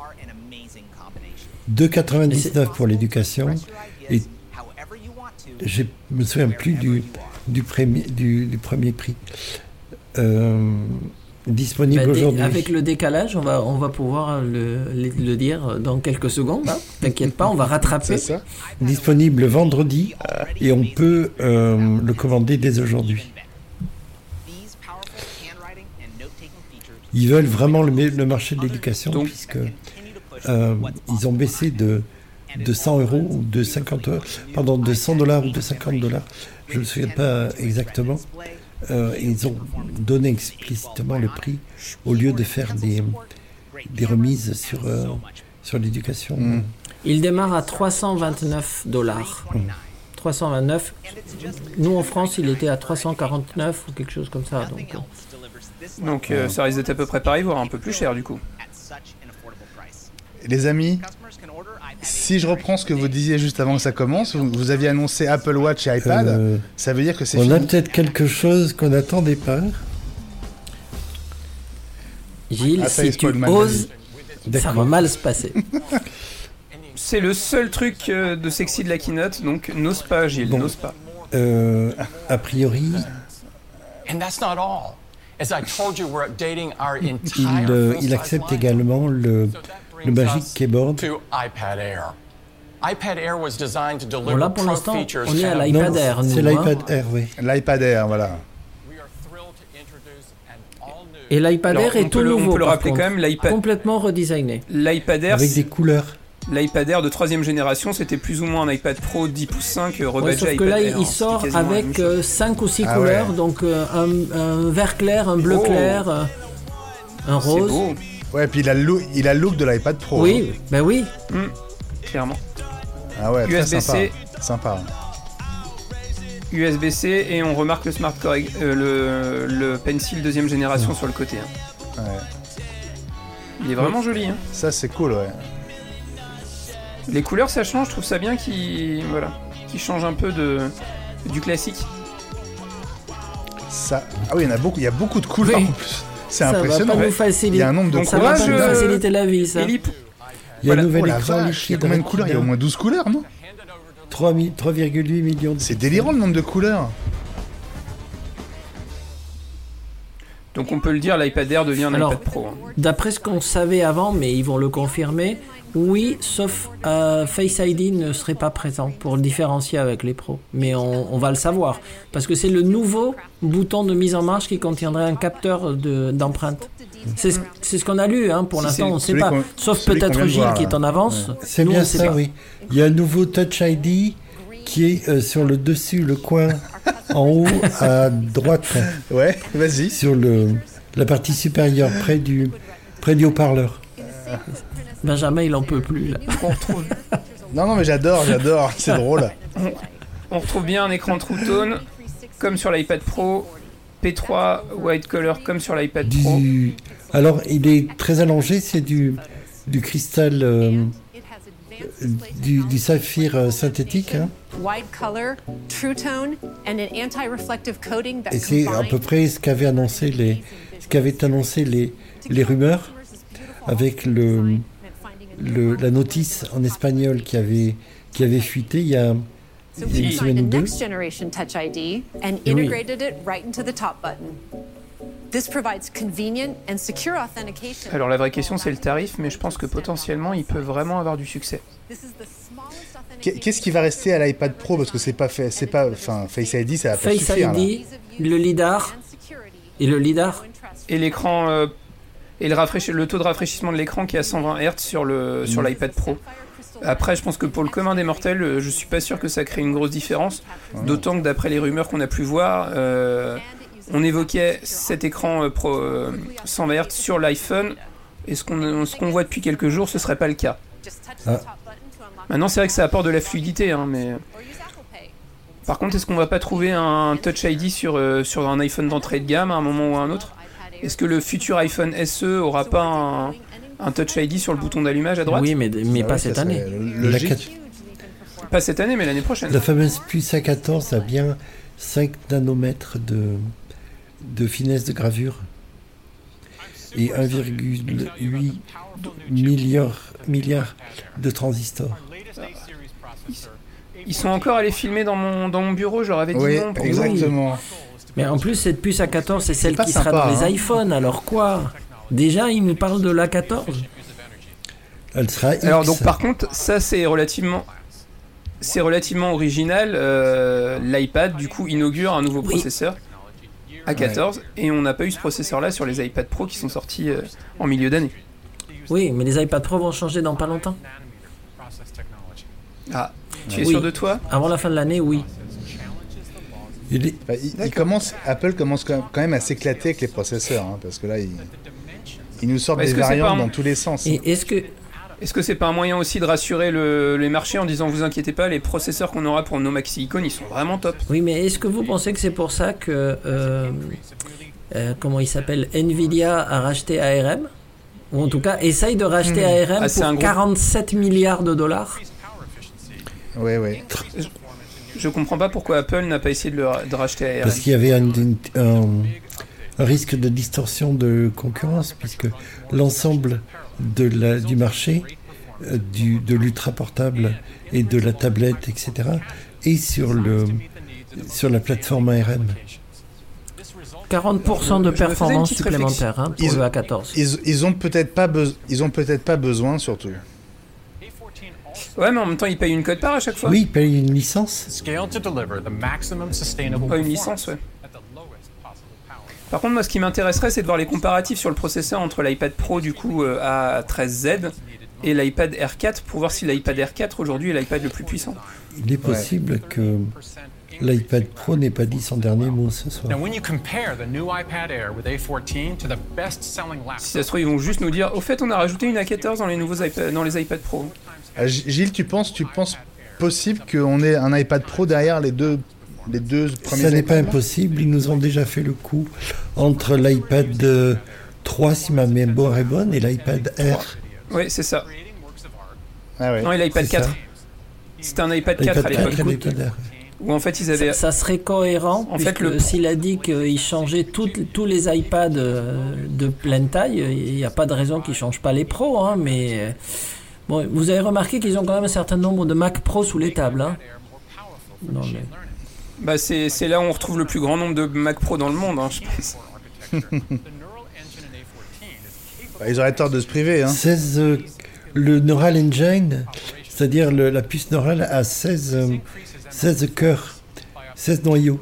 deux quatre-vingt-dix-neuf pour l'éducation, et je me souviens plus du, du, premier, du, du premier prix. Euh, disponible Bah, dé- aujourd'hui. avec le décalage, on va, on va pouvoir le, le, le dire dans quelques secondes. Hein. T'inquiète pas, on va rattraper. C'est ça Disponible vendredi et on peut euh, le commander dès aujourd'hui. Ils veulent vraiment le, le marché de l'éducation Donc- puisque euh, ils ont baissé de, de cent euros ou de cinquante euros, pardon, de cent dollars ou de cinquante dollars. Je ne me souviens pas exactement. Euh, ils ont donné explicitement le prix au lieu de faire des, des remises sur, euh, sur l'éducation. Mm. Il démarre à trois cent vingt-neuf dollars. trois cent vingt-neuf. Nous en France, il était à trois cent quarante-neuf ou quelque chose comme ça. Donc, euh, Donc euh, ça risque d'être à peu près pareil, voire un peu plus cher du coup. Les amis, si je reprends ce que vous disiez juste avant que ça commence, vous, vous aviez annoncé Apple Watch et iPad, Euh, ça veut dire que c'est on a fini. peut-être quelque chose qu'on n'attendait pas. Gilles, Ah, ça y est, si tu Spoilman, oses, ça D'accord. va mal se passer. C'est le seul truc euh, de sexy de la keynote, donc n'ose pas Gilles, Bon. n'ose pas. Euh, a priori, And that's not all. As I told you, we're updating our il, entire euh, full-size il accepte lineup. également le, So that le brings Magic us Keyboard. to iPad Air. iPad Air was designed to deliver Bon, là, pour pro l'instant, features on est à and- l'iPad Non, Air, nous, c'est hein. l'iPad Air, oui. L'iPad Air, voilà. We are thrilled to introduce an all-new Et l'iPad Alors, Air est on tout peut le- on nouveau. peut le par rappeler contre. quand même, l'iPad- Complètement redesigné. L'iPad Air, Avec c'est- des couleurs. l'iPad Air de troisième génération, c'était plus ou moins un iPad Pro dix pouces cinq euh, Ouais, rebadgé sauf que iPad là, Air, il hein, sort c'était quasiment la même avec chose. cinq ou six Ah couleurs. ouais. Donc euh, un, un vert clair, un bleu Oh. clair, euh, un C'est rose. beau, Ouais, puis il a le look, il a le look de l'iPad Pro. Oui, ben oui. Hum, clairement. hein. Ah ouais, U S B très C. sympa. Sympa. U S B C et on remarque le Smart Correct, euh, le, le Pencil deuxième génération sur le côté. hein. Ouais. Il est vraiment joli. Hein. Ça, c'est cool, ouais. Les couleurs, ça change. Je trouve ça bien qui, voilà, qui change un peu de du classique. Ça... Ah oui, il y en a beaucoup, il y a beaucoup de couleurs Oui. en plus. C'est Ça va impressionnant. pas Ouais. nous faciliter. Il y a un nombre de Donc, Ça va couleurs, pas je- nous dingue. faciliter la vie, ça. Eli- Il y a Voilà. un nouvel Oh la écran vache, il y a liquide combien de avec couleurs? Il y a au moins douze couleurs, non? trois virgule huit millions de C'est délirant le nombre de couleurs. Donc on peut le dire, l'iPad Air devient un Alors, iPad Pro. Hein. D'après ce qu'on savait avant, mais ils vont le confirmer, oui, sauf euh, Face I D ne serait pas présent pour le différencier avec les pros. Mais on, on va le savoir, parce que c'est le nouveau bouton de mise en marche qui contiendrait un capteur de, d'empreinte. C'est ce, c'est ce qu'on a lu, hein. Pour Si l'instant c'est on ne sait celui pas. qu'on- Sauf celui qu'on peut-être vient de Gilles voir, qui est là. en avance. C'est Nous, bien on sait ça, pas. oui. Il y a un nouveau Touch I D qui est euh, sur le dessus, le coin en haut à droite, Ouais, vas-y. sur le, la partie supérieure, près du, près du haut-parleur. Benjamin, il en peut plus là. On retrouve, Non, non, mais j'adore, j'adore. C'est drôle. on retrouve bien un écran True Tone, comme sur l'iPad Pro, P trois White Color comme sur l'iPad Pro. Du... Alors, il est très allongé, c'est du, du cristal, euh, du, du saphir euh, synthétique, hein. Wide color, true tone, and an anti-reflective coating that Et c'est à peu combine près ce qu'avaient annoncé les, ce qu'avaient annoncé les, les rumeurs, avec le, le, la notice en espagnol qui avait, qui avait fuité il y a, So il y a we une designed semaine a ou deux. next generation Touch I D and Oui. integrated it right into the top button. This provides convenient and secure authentication. Alors la vraie question c'est le tarif, mais je pense que potentiellement il peut vraiment avoir du succès. This is the smallest Qu'est- authentication. Qu'est-ce qui va rester à l'iPad Pro parce que c'est pas fait, c'est pas, enfin Face I D ça va pas Face suffire. là. I D, le lidar et le lidar. Et l'écran euh, et le, rafraîchi- le taux de rafraîchissement de l'écran qui est à cent vingt hertz sur le sur l'iPad Pro. Après, je pense que pour le commun des mortels, euh, je suis pas sûr que ça crée une grosse différence. D'autant que d'après les rumeurs qu'on a pu voir, euh, on évoquait cet écran euh, pro, euh, cent vingt hertz sur l'iPhone. Et ce qu'on ce qu'on voit depuis quelques jours, ce serait pas le cas. Ah. Maintenant, c'est vrai que ça apporte de la fluidité, hein, mais par contre, est-ce qu'on va pas trouver un Touch I D sur euh, sur un iPhone d'entrée de gamme à un moment ou à un autre? Est-ce que le futur iPhone S E aura pas un, un Touch I D sur le bouton d'allumage à droite? Oui, mais, mais Ah pas ouais, cette ça année. serait La, Logique. quat- Pas cette année, mais l'année prochaine. la fameuse puce A quatorze a bien cinq nanomètres de, de finesse de gravure et un virgule huit milliard, milliard de transistors. Ils sont encore allés filmer dans mon, dans mon bureau, je leur avais dit Oui, non. Pour exactement. Mais en plus, cette puce A quatorze, c'est celle pas qui sera sympa, dans les hein. iPhones. Alors quoi? Déjà, ils nous parlent de l'A quatorze. Elle sera X. Alors donc par contre, ça c'est relativement, c'est relativement original. Euh, L'iPad du coup inaugure un nouveau Oui. processeur A quatorze et on n'a pas eu ce processeur-là sur les iPad Pro qui sont sortis euh, en milieu d'année. Oui, mais les iPad Pro vont changer dans pas longtemps. Ah, tu es Oui. sûr de toi? Avant la fin de l'année, oui. Il est- Enfin, il, il commence, Apple commence quand quand même à s'éclater avec les processeurs, hein, parce que là, ils, ils nous sortent Est-ce des que c'est pas variantes un- dans tous les sens. Et est-ce que Est-ce que c'est pas un moyen aussi de rassurer le, les marchés en disant vous inquiétez pas, les processeurs qu'on aura pour nos Maxi Icon ils sont vraiment top. oui, mais est-ce que vous pensez que c'est pour ça que euh, euh, comment il s'appelle, Nvidia a racheté A R M, ou en tout cas essaye de racheter Mmh. A R M Ah, c'est pour un gros- quarante-sept milliards de dollars? Oui, oui. Je comprends pas pourquoi Apple n'a pas essayé de, le, de racheter A R M. Parce qu'il y avait un, un- un risque de distorsion de concurrence, puisque l'ensemble de la, du marché, euh, du, de l'ultra portable et de la tablette, et cetera, est sur, le, sur la plateforme A R M. quarante pour cent de Je me faisais une performance petite supplémentaire hein, pour Ils- le A quatorze. Ils, ils ont peut-être pas, beso- ils ont peut-être pas besoin, surtout. Ouais, mais en même temps ils payent une cote part à chaque fois. Oui, il paye une licence. Scaled to deliver the maximum sustainable Pas une performance licence, ouais. at the lowest possible power. Par contre, moi, ce qui m'intéresserait, c'est de voir les comparatifs sur le processeur entre l'iPad Pro du coup euh, A treize Z et l'iPad Air quatre pour voir si l'iPad Air quatre aujourd'hui est l'iPad le plus puissant. Il est possible que l'iPad Pro n'ait pas dit son dernier mot ce soir. Now, when you compare the new iPad Air with A quatorze to the best-selling Si laptop, ça se trouve, ils vont juste nous dire au fait, on a rajouté une A quatorze dans les nouveaux iPad, dans les iPad Pro. Ah, G- Gilles, tu penses, tu penses possible qu'on ait un iPad Pro derrière les deux, les deux premiers Ça n'est pas iPads, là impossible, ils nous ont déjà fait le coup entre l'iPad euh, trois, si ma mémoire est bonne, et l'iPad Air. Oui, c'est ça. Ah ouais. Non, et l'iPad C'est quatre. ça. C'était un iPad quatre à L'iPad quatre l'époque. et l'iPad Air. Où en fait, ils avaient. Ça, ça serait cohérent, En fait, puisque le- s'il a dit qu'il changeait toutes- tous les iPads euh, de pleine taille, il n'y a pas de raison qu'il ne change pas les pros, hein, mais euh, bon, vous avez remarqué qu'ils ont quand même un certain nombre de Mac Pro sous les tables. Hein. Non, mais... Bah, c'est c'est là où on retrouve le plus grand nombre de Mac Pro dans le monde, hein, je pense. Bah, ils auraient tort de se priver. Hein. seize, euh, le Neural Engine, c'est-à-dire le, la puce Neural a seize, euh, seize cœurs, seize noyaux.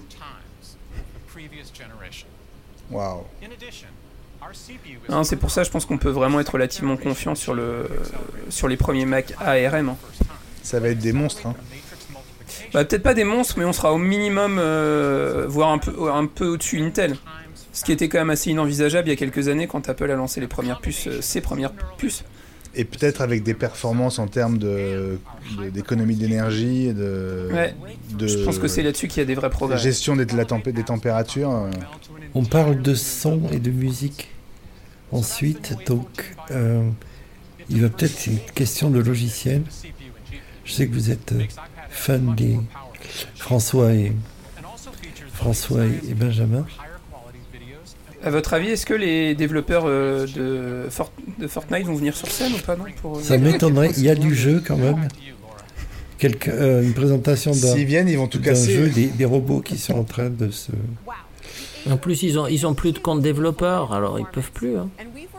Waouh. Non, c'est pour ça, je pense qu'on peut vraiment être relativement confiant sur, le, sur les premiers Mac A R M. Hein. Ça va être des monstres. Hein. Bah, peut-être pas des monstres, mais on sera au minimum, euh, voire un peu, un peu au-dessus Intel. Ce qui était quand même assez inenvisageable il y a quelques années quand Apple a lancé les premières puces, euh, ses premières puces. Et peut-être avec des performances en termes de, de, d'économie d'énergie, et de, ouais, de... Je pense que c'est là-dessus qu'il y a des vrais progrès. Gestion des, la tempé- des températures. Euh... On parle de son et de musique. Ensuite, donc, euh, il va peut-être une question de logiciel. Je sais que vous êtes euh, fan des François et François et, et Benjamin. À votre avis, est-ce que les développeurs euh, de, Fort- de Fortnite vont venir sur scène ou pas non pour, euh... Ça m'étonnerait. Il y a du jeu quand même. Quelque, euh, une présentation d'un, S'ils viennent, ils vont tout d'un casser. jeu, des, des robots qui sont en train de se... En plus, ils ont, ils ont plus de compte développeur, alors ils peuvent plus. Hein.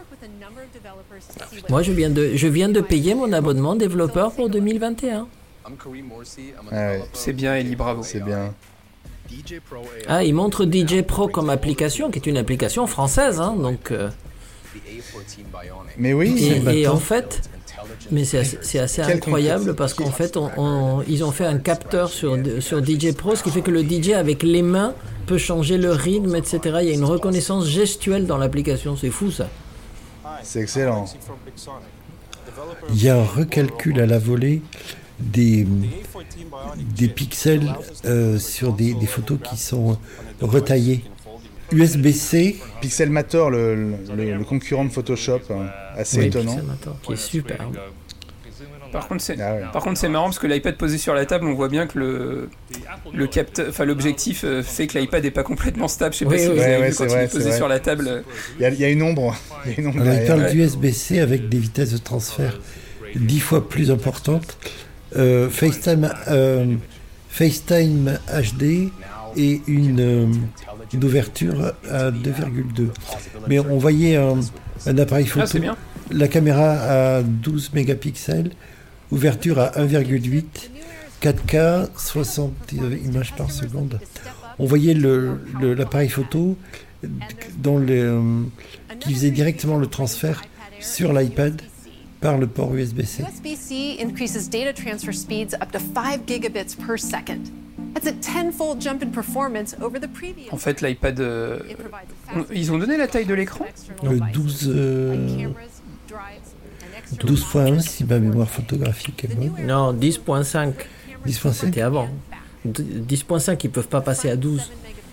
Moi, je viens, de, je viens de payer mon abonnement développeur pour deux mille vingt et un. Ah ouais. C'est bien, Eli, bravo. C'est bien. Ah, ils montrent D J Pro comme application, qui est une application française, hein, donc... Euh... Mais oui, et, et en fait... Mais c'est assez, c'est assez incroyable parce qu'en fait, on, on, ils ont fait un capteur sur, sur D J Pro, ce qui fait que le D J, avec les mains, peut changer le rythme, et cetera. Il y a une reconnaissance gestuelle dans l'application. C'est fou, ça. C'est excellent. Il y a un recalcul à la volée des, des pixels euh, sur des, des photos qui sont retaillées. U S B C. Pixelmator, le, le, le concurrent de Photoshop, hein, assez oui, étonnant. Pixelmator, qui est super. Par contre, c'est, ah ouais. par contre, c'est marrant parce que l'iPad posé sur la table, on voit bien que le, le capte, enfin l'objectif fait que l'iPad n'est pas complètement stable. Je sais pas oui, si oui, vous avez ouais, vu quand ouais, il est c'est posé vrai. sur la table. Il y a, il y a une ombre. Il y a une ombre Alors, il derrière. parle d'U S B C avec des vitesses de transfert dix fois plus importantes. Euh, FaceTime, euh, FaceTime H D et une, euh, une ouverture à deux virgule deux. Mais on voyait un, un appareil photo. Ah, c'est bien. La caméra à douze mégapixels, ouverture à un virgule huit, quatre K, soixante images par seconde. On voyait le, le, l'appareil photo dans le, euh, qui faisait directement le transfert sur l'iPad par le port U S B C. U S B C increases data transfer speeds up to five gigabits per second. That's a ten-fold jump in performance over the previous. En fait, l'iPad, euh, on- ils ont donné la taille de l'écran. Le douze, euh, douze point un si ma mémoire photographique est bonne. Non, dix point cinq. dix point cinq. C'était avant. dix point cinq, ils peuvent pas passer à douze.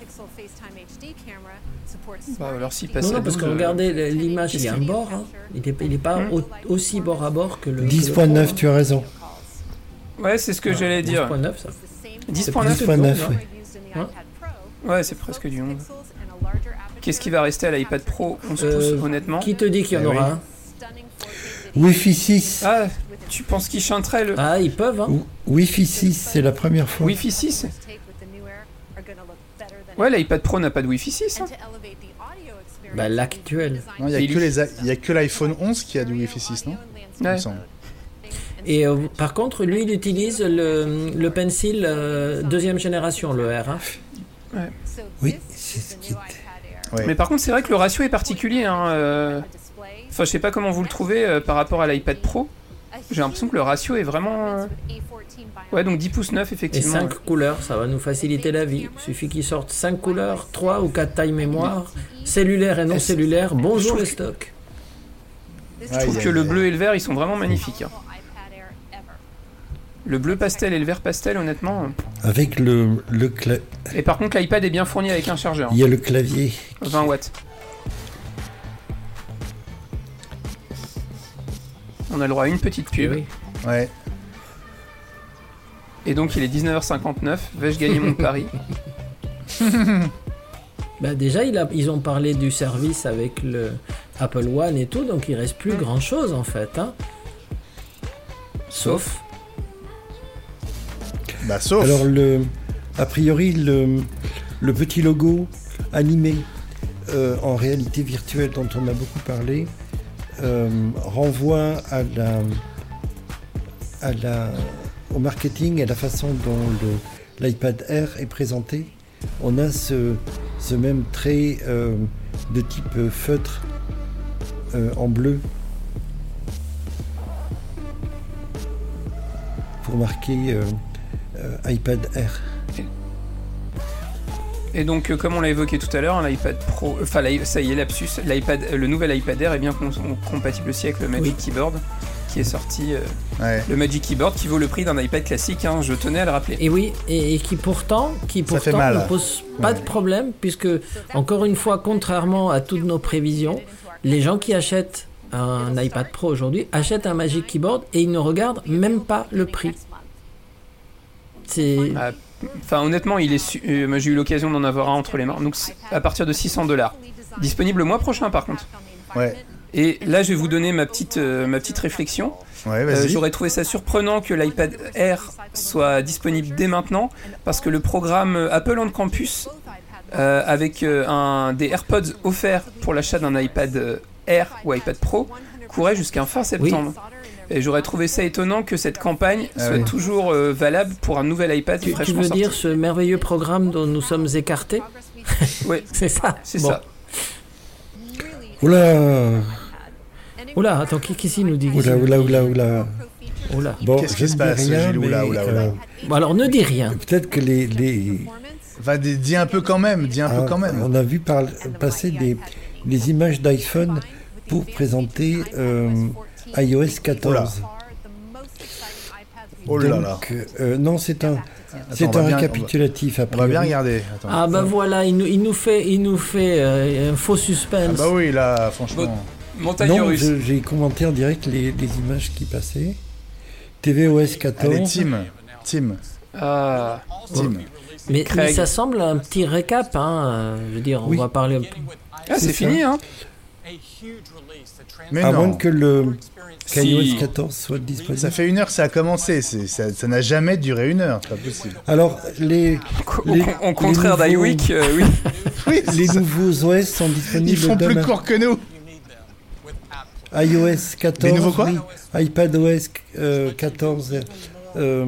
Bah, alors s'ils Non, passent à non, parce que douze, euh, regardez l'image, il y a un bord. Hein. Il n'est il est pas au- aussi bord à bord que le. dix point neuf, tu as raison. Ouais, c'est ce que j'allais dire. dix point neuf, ça. dix point neuf, dix point neuf, ouais. oui. ouais, c'est presque du onze. Qu'est-ce qui va rester à l'iPad Pro onze Euh, pouces, honnêtement? Qui te dit qu'il y en Eh aura oui. un? Wi-Fi six. Ah, tu penses qu'ils chanteraient le Ah, ils peuvent, hein. Wi- Wi-Fi six, c'est la première fois. Wi-Fi six? Ouais, l'iPad Pro n'a pas de Wi-Fi six. Hein. Bah, l'actuel. Non, il n'y a, que les a- il y a que l'iPhone onze qui a du Wi-Fi six, non Il me Ouais. semble. Et euh, par contre, lui, il utilise le, le Pencil euh, deuxième génération, le R. Hein. Oui, c'est ce qui était. Ouais. Mais par contre, c'est vrai que le ratio est particulier. Hein, euh... Enfin, je sais pas comment vous le trouvez euh, par rapport à l'iPad Pro. J'ai l'impression que le ratio est vraiment... euh, Ouais, donc dix pouces neuf, Et effectivement. cinq couleurs, ça va nous faciliter la vie. Il suffit qu'ils sortent cinq couleurs, trois ou quatre tailles mémoire, cellulaire et non cellulaire. Bonjour les stocks. Je Ah, trouve ils que ont- le bleu et le vert, ils sont vraiment magnifiques. Hein. Le bleu pastel et le vert pastel, honnêtement. euh. Avec le, le cla- Et par contre, l'iPad est bien fourni avec un chargeur. il y a le clavier. vingt watts. On a le droit à une petite pub. Oui. Ouais. Et donc, il est dix-neuf heures cinquante-neuf. Vais-je gagner mon pari? Bah déjà, il a, ils ont parlé du service avec le Apple One et tout, donc il reste plus grand chose en fait. Hein. Sauf. Bah, sauf. Alors, le, a priori, le, le petit logo animé euh, en réalité virtuelle dont on a beaucoup parlé euh, renvoie à la, à la, au marketing et à la façon dont le, l'iPad Air est présenté. On a ce, ce même trait euh, de type feutre euh, en bleu pour marquer euh, euh, iPad Air. Et donc, euh, comme on l'a évoqué tout à l'heure, l'iPad Pro, enfin, ça y est, lapsus, l'iPad, le nouvel iPad Air est bien com- compatible aussi avec le Magic oui. Keyboard, qui est sorti. Euh, ouais. Le Magic Keyboard qui vaut le prix d'un iPad classique, hein, je tenais à le rappeler. Et oui, et, et qui pourtant, qui pourtant ne pose pas ouais. de problème, puisque, encore une fois, contrairement à toutes nos prévisions, les gens qui achètent un iPad Pro aujourd'hui achètent un Magic Keyboard et ils ne regardent même pas le prix. C'est... Ah. Enfin, honnêtement, il est su- euh, j'ai eu l'occasion d'en avoir un entre les mains. Donc, à partir de six cents dollars. Disponible le mois prochain, par contre. Ouais. Et là, je vais vous donner ma petite, euh, ma petite réflexion. Ouais, vas-y. Euh, j'aurais trouvé ça surprenant que l'iPad Air soit disponible dès maintenant, parce que le programme Apple on Campus, euh, avec euh, un, des AirPods offerts pour l'achat d'un iPad Air ou iPad Pro, courait jusqu'à fin septembre. Oui. Et j'aurais trouvé ça étonnant que cette campagne ah soit oui. toujours euh, valable pour un nouvel iPad tu, fraîchement sorti. Tu veux sorti. dire ce merveilleux programme dont nous sommes écartés? Oui, c'est ça. C'est bon. ça. Oula Oula, attends, qui qui nous dit? Oula, oula, oula, oula. Oula. Bon, qu'est-ce qui se passe, rien, Gilles? Oula, oula, oula. Euh, bon, alors ne dis rien. Peut-être que les... les... Va, dis un peu quand même, dis un ah, peu quand même. On a vu par, passer des, des images d'iPhone pour présenter euh, iOS quatorze. Oh là là. Donc, euh, non, c'est un, Attends, c'est un bien, récapitulatif. On va, on va bien regarder. Attends. Ah bah voilà, il nous, il nous fait, il nous fait euh, un faux suspense. Ah bah oui, là, franchement. Montagne non, russe. Je, j'ai commenté en direct les, les images qui passaient. tvOS quatorze. Allez, Tim. Tim. Ah. Tim. Mais, mais ça semble un petit récap, hein. Je veux dire, on oui. va parler un peu. Ah, c'est, c'est fini, hein. Mais à non. moins que le qu'iOS si. quatorze soit disponible. Ça fait une heure que ça a commencé, c'est, ça, ça n'a jamais duré une heure, c'est pas possible. Alors, les... les en contraire nouveaux... d'iWeek, euh, oui. oui les nouveaux O S sont disponibles Ils font demain. plus court que nous. iOS quatorze, les nouveaux quoi oui. iPadOS euh, quatorze, euh,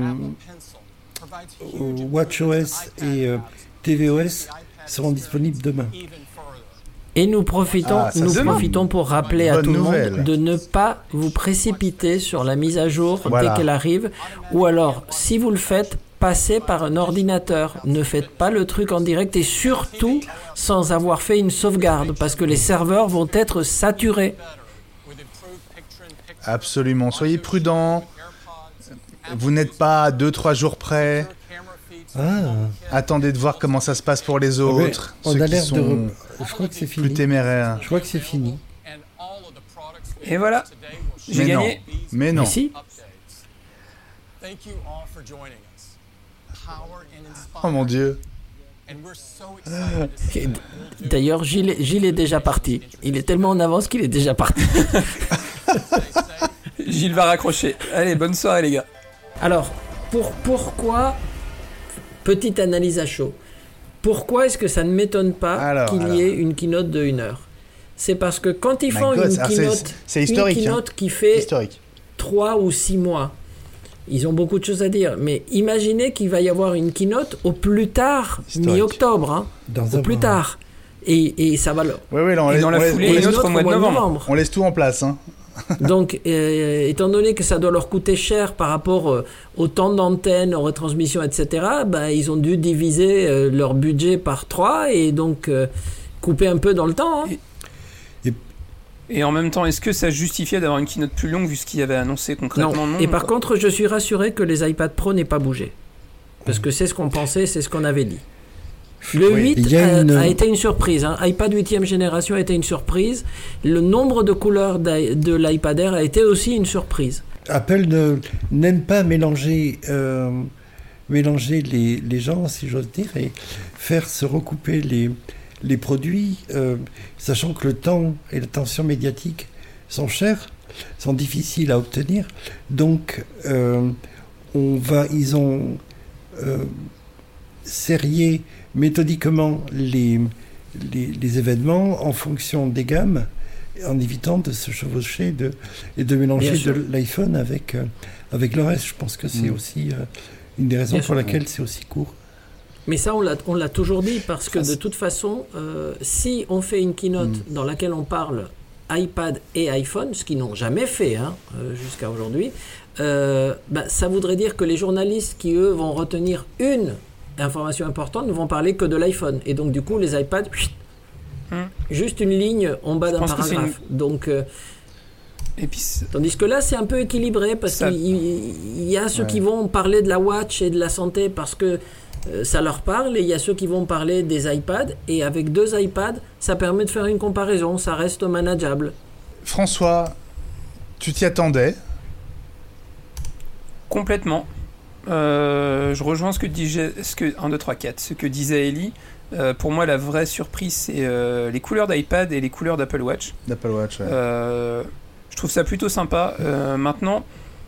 WatchOS et euh, tvOS seront disponibles demain. Et nous profitons, ah, nous profitons pour rappeler à tout nouvelle. le monde de ne pas vous précipiter sur la mise à jour voilà. dès qu'elle arrive. Ou alors, si vous le faites, passez par un ordinateur. Ne faites pas le truc en direct et surtout sans avoir fait une sauvegarde parce que les serveurs vont être saturés. Absolument. Soyez prudents. Vous n'êtes pas à deux trois jours près. Ah. Attendez de voir comment ça se passe pour les autres. On a l'air de. Re... Je crois que c'est fini. Plus téméraire. Je crois que c'est fini. Et voilà. J'ai Mais gagné. Non. Mais non. Mais si. Oh mon Dieu. D'ailleurs, Gilles, Gilles est déjà parti. Il est tellement en avance qu'il est déjà parti. Gilles va raccrocher. Allez, bonne soirée les gars. Alors, pour, pourquoi... Petite analyse à chaud. Pourquoi est-ce que ça ne m'étonne pas alors, qu'il alors. y ait une keynote de une heure? C'est parce que quand ils font God, une, keynote, c'est, c'est historique, une keynote hein. qui fait historique. trois ou six mois, ils ont beaucoup de choses à dire. Mais imaginez qu'il va y avoir une keynote au plus tard, historique. mi-octobre, hein, au plus moment. tard. Et, et ça va... Le... Oui, oui, là, on et laisse, dans la foulée, on une autre au mois de novembre. novembre. On laisse tout en place, hein. Donc, euh, étant donné que ça doit leur coûter cher par rapport euh, au temps d'antenne, aux retransmissions, et cetera, bah, ils ont dû diviser euh, leur budget par trois et donc euh, couper un peu dans le temps. Hein. Et, et, et en même temps, est-ce que ça justifiait d'avoir une keynote plus longue vu ce qu'il avait annoncé concrètement? Non. non et par quoi. contre, je suis rassuré que les iPad Pro n'aient pas bougé. Parce que c'est ce qu'on pensait, c'est ce qu'on avait dit. Le oui, huit a, une... a été une surprise. Hein. iPad huitième génération a été une surprise. Le nombre de couleurs de l'iPad Air a été aussi une surprise. Apple ne, n'aime pas mélanger, euh, mélanger les, les gens, si j'ose dire, et faire se recouper les, les produits, euh, sachant que le temps et l'attention médiatique sont chers, sont difficiles à obtenir. Donc, euh, on va, ils ont euh, serré méthodiquement les, les, les événements en fonction des gammes, en évitant de se chevaucher de, et de mélanger de l'iPhone avec, euh, avec le reste. Je pense que c'est mmh. aussi euh, une des raisons Bien pour sûr. laquelle c'est aussi court. Mais ça, on l'a, on l'a toujours dit, parce que de toute façon, euh, si on fait une keynote mmh. dans laquelle on parle iPad et iPhone, ce qu'ils n'ont jamais fait hein, euh, jusqu'à aujourd'hui, euh, bah, ça voudrait dire que les journalistes qui, eux, vont retenir une information importante ne vont parler que de l'iPhone. Et donc, du coup, les iPads, mmh. juste une ligne en bas Je d'un paragraphe. Une... Donc, euh, et puis tandis que là, c'est un peu équilibré, parce ça... qu'il il y a ceux ouais. qui vont parler de la Watch et de la santé parce que euh, ça leur parle, et il y a ceux qui vont parler des iPads, et avec deux iPads, ça permet de faire une comparaison, ça reste manageable. François, tu t'y attendais ? Complètement. Euh, je rejoins ce que disait ce que un, deux, trois, quatre, ce que disait Ellie. Euh, pour moi, la vraie surprise, c'est euh, les couleurs d'iPad et les couleurs d'Apple Watch. D'Apple Watch, ouais. Euh, je trouve ça plutôt sympa. Euh, maintenant,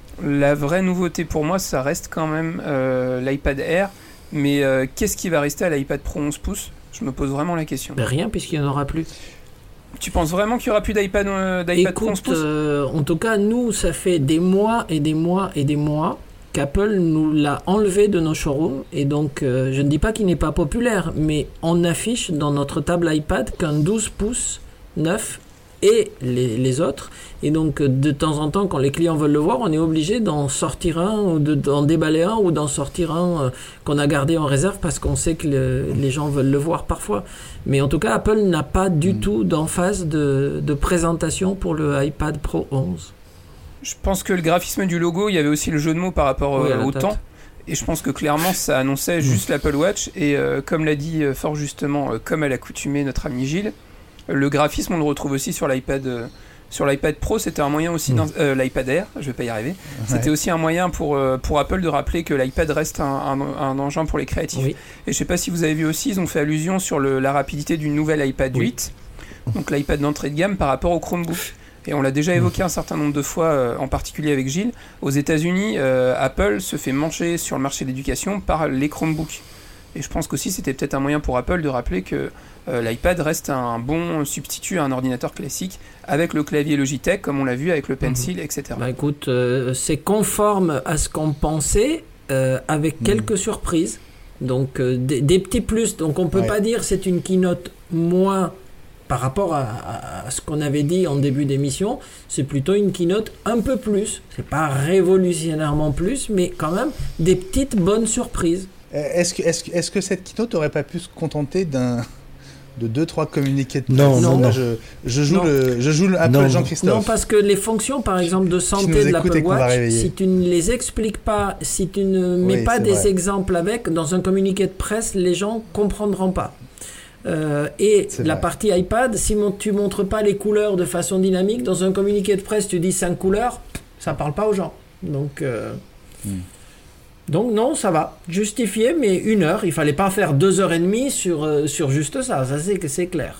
la vraie nouveauté pour moi, ça reste quand même euh, l'iPad Air. Mais euh, qu'est-ce qui va rester à l'iPad Pro onze pouces ? Je me pose vraiment la question. Ben rien, puisqu'il n'y en aura plus. Tu penses vraiment qu'il n'y aura plus d'iPad, euh, d'iPad Écoute, Pro onze pouces ? euh, En tout cas, nous, ça fait des mois et des mois et des mois qu'Apple nous l'a enlevé de nos showrooms. Et donc, euh, je ne dis pas qu'il n'est pas populaire, mais on affiche dans notre table iPad qu'un douze pouces neuf et les, les autres. Et donc, de temps en temps, quand les clients veulent le voir, on est obligé d'en sortir un, ou de, d'en déballer un, ou d'en sortir un euh, qu'on a gardé en réserve parce qu'on sait que le, les gens veulent le voir parfois. Mais en tout cas, Apple n'a pas du mmh. tout d'emphase de, de présentation pour le iPad Pro onze. Je pense que le graphisme du logo, il y avait aussi le jeu de mots par rapport oui, euh, au temps. Et je pense que clairement, ça annonçait juste mmh. l'Apple Watch. Et euh, comme l'a dit euh, fort justement, euh, comme à l'accoutumée notre ami Gilles, le graphisme, on le retrouve aussi sur l'iPad, euh, sur l'iPad Pro. C'était un moyen aussi, mmh. euh, l'iPad Air, je vais pas y arriver. Ouais. C'était aussi un moyen pour, euh, pour Apple de rappeler que l'iPad reste un, un, un engin pour les créatifs. Oui. Et je sais pas si vous avez vu aussi, ils ont fait allusion sur le, la rapidité du nouvel iPad oui. huit, donc l'iPad d'entrée de gamme par rapport au Chromebook. Et on l'a déjà évoqué un certain nombre de fois, euh, en particulier avec Gilles. Aux États-Unis, euh, Apple se fait manger sur le marché de l'éducation par les Chromebooks. Et je pense qu'aussi c'était peut-être un moyen pour Apple de rappeler que euh, l'iPad reste un bon substitut à un ordinateur classique avec le clavier Logitech, comme on l'a vu avec le Pencil, mmh. et cetera. Bah écoute, euh, c'est conforme à ce qu'on pensait, euh, avec mmh. quelques surprises. Donc euh, des, des petits plus. Donc on peut ouais. pas dire c'est une keynote moins par rapport à, à, à ce qu'on avait dit en début d'émission. C'est plutôt une keynote un peu plus. C'est pas révolutionnairement plus, mais quand même des petites bonnes surprises. Est-ce que, est-ce, est-ce que cette keynote n'aurait pas pu se contenter d'un, de deux, trois communiqués de presse ? Non, non, non. Je, je joue non. le, je joue le Apple non, Jean-Christophe. Non, parce que les fonctions, par exemple, de santé de l'Apple Watch, si tu ne les expliques pas, si tu ne mets oui, pas des vrai. exemples avec, dans un communiqué de presse, les gens ne comprendront pas. Euh, et c'est la vrai. partie iPad, si mon, tu ne montres pas les couleurs de façon dynamique, dans un communiqué de presse, tu dis cinq couleurs, ça ne parle pas aux gens. Donc... Euh, hmm. Donc non, ça va, justifié, mais une heure. Il fallait pas faire deux heures et demie sur, euh, sur juste ça, ça c'est, c'est clair.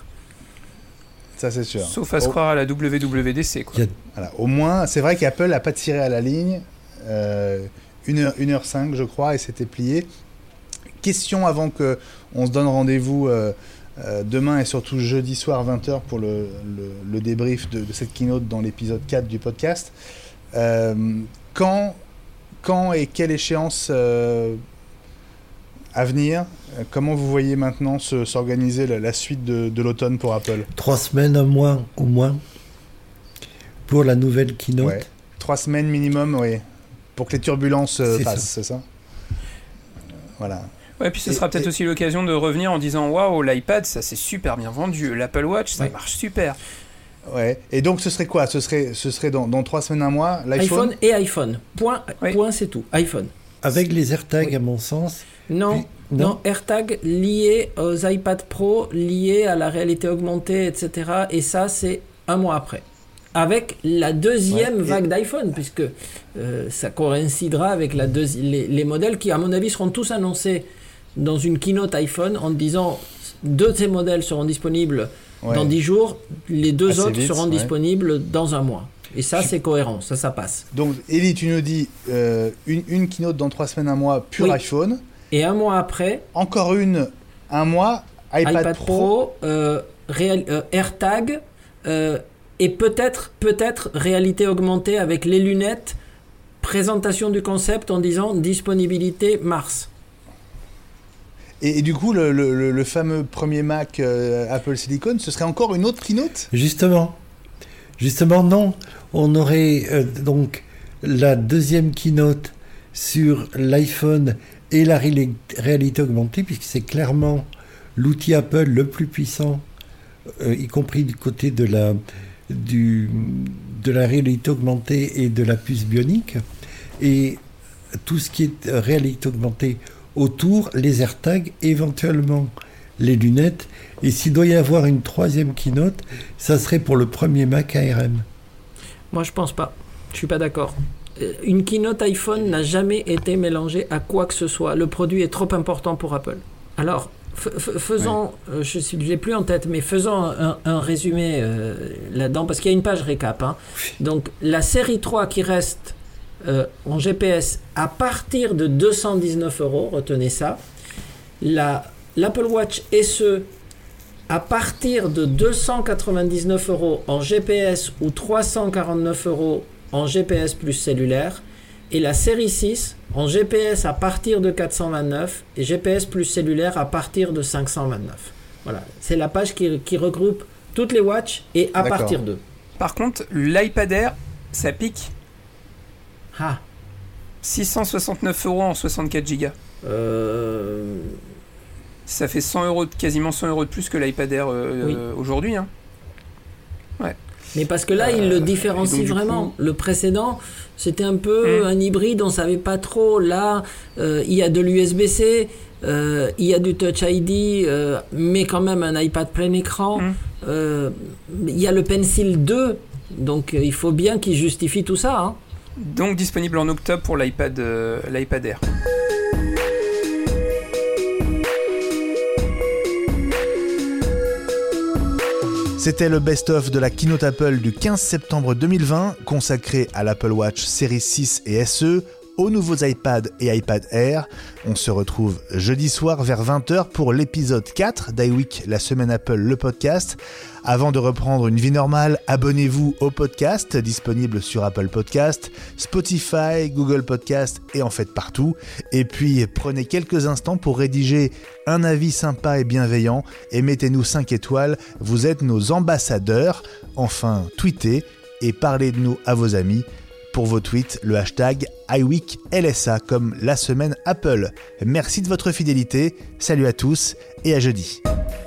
Ça c'est sûr. Sauf à se oh. croire à la W W D C, quoi. A... Voilà, au moins, c'est vrai qu'Apple n'a pas tiré à la ligne, euh, une heure cinq je crois, et c'était plié. Question avant qu'on se donne rendez-vous euh, euh, demain et surtout jeudi soir vingt heures pour le, le, le débrief de, de cette keynote dans l'épisode quatre du podcast. Euh, quand... Quand et quelle échéance euh, à venir ? Comment vous voyez maintenant se, s'organiser la, la suite de, de l'automne pour Apple ? Trois semaines, un mois au moins, pour la nouvelle keynote. Ouais. Trois semaines minimum, oui, pour que les turbulences euh, passent, ça. c'est ça ? Voilà. Ouais, puis ce et, sera peut-être et... aussi l'occasion de revenir en disant « Waouh, l'iPad, ça s'est super bien vendu. L'Apple Watch, ça ouais. marche super. » Ouais. Et donc ce serait quoi ? Ce serait, ce serait dans, dans trois semaines, un mois, l'iPhone ? iPhone et iPhone. Point, oui. point, c'est tout. iPhone. Avec les AirTags, oui. à mon sens. Non, Puis, non, non, AirTags liés aux iPad Pro, liés à la réalité augmentée, et cetera. Et ça, c'est un mois après. Avec la deuxième ouais. vague et... d'iPhone, puisque euh, ça coïncidera avec la deuxi- les, les modèles qui, à mon avis, seront tous annoncés dans une keynote iPhone en disant deux de ces modèles seront disponibles ouais. dans dix jours, les deux Assez autres vite, seront ouais. disponibles dans un mois. Et ça, Je... c'est cohérent, ça, ça passe. Donc, Ellie, tu nous dis euh, une, une keynote dans trois semaines, un mois, pur oui. iPhone. Et un mois après... Encore une, un mois, iPad, iPad Pro, Pro, euh, réal- euh, AirTag euh, et peut-être, peut-être réalité augmentée avec les lunettes. Présentation du concept en disant disponibilité mars. Et, et du coup, le, le, le fameux premier Mac euh, Apple Silicon, ce serait encore une autre keynote ? Justement, justement non. On aurait euh, donc la deuxième keynote sur l'iPhone et la ré- réalité augmentée, puisque c'est clairement l'outil Apple le plus puissant, euh, y compris du côté de la, du, de la réalité augmentée et de la puce bionique. Et tout ce qui est réalité augmentée autour, les AirTags, éventuellement les lunettes. Et s'il doit y avoir une troisième keynote, ça serait pour le premier Mac A R M. Moi, je pense pas. Je suis pas d'accord. Une keynote iPhone n'a jamais été mélangée à quoi que ce soit. Le produit est trop important pour Apple. Alors, f- f- faisons, ouais. euh, je ne l'ai plus en tête, mais faisons un, un résumé euh, là-dedans, parce qu'il y a une page récap. Hein. Donc, la série trois qui reste euh, en G P S à partir de deux cent dix-neuf euros, retenez ça. La, L'Apple Watch S E à partir de deux cent quatre-vingt-dix-neuf euros en G P S ou trois cent quarante-neuf euros en G P S plus cellulaire, et la série six en G P S à partir de quatre cent vingt-neuf et G P S plus cellulaire à partir de cinq cent vingt-neuf. Voilà, c'est la page qui, qui regroupe toutes les watches et à D'accord. partir d'eux. Par contre, l'iPad Air, ça pique. Ah. six cent soixante-neuf euros en soixante-quatre gigas. Euh... Ça fait cent euros, quasiment cent euros de plus que l'iPad Air euh, Oui. euh, aujourd'hui. Hein. Ouais. Mais parce que là, il le différencie donc, du vraiment. coup- Le précédent, c'était un peu Mmh. un hybride, on ne savait pas trop. Là, euh, il y a de l'U S B C, euh, il y a du Touch I D, euh, mais quand même un iPad plein écran. Mmh. Euh, il y a le Pencil deux, donc euh, il faut bien qu'il justifie tout ça. Hein. Donc disponible en octobre pour l'iPad, euh, l'iPad Air. C'était le best-of de la keynote Apple du quinze septembre deux mille vingt, consacré à l'Apple Watch Series six et S E, aux nouveaux iPad et iPad Air. On se retrouve jeudi soir vers vingt heures pour l'épisode quatre d'iWeek, la semaine Apple, le podcast. Avant de reprendre une vie normale, abonnez-vous au podcast, disponible sur Apple Podcast, Spotify, Google Podcast et en fait partout. Et puis prenez quelques instants pour rédiger un avis sympa et bienveillant et mettez-nous cinq étoiles, vous êtes nos ambassadeurs. Enfin, tweetez et parlez de nous à vos amis. Pour vos tweets, le hashtag iWeekLSA comme la semaine Apple. Merci de votre fidélité, salut à tous et à jeudi.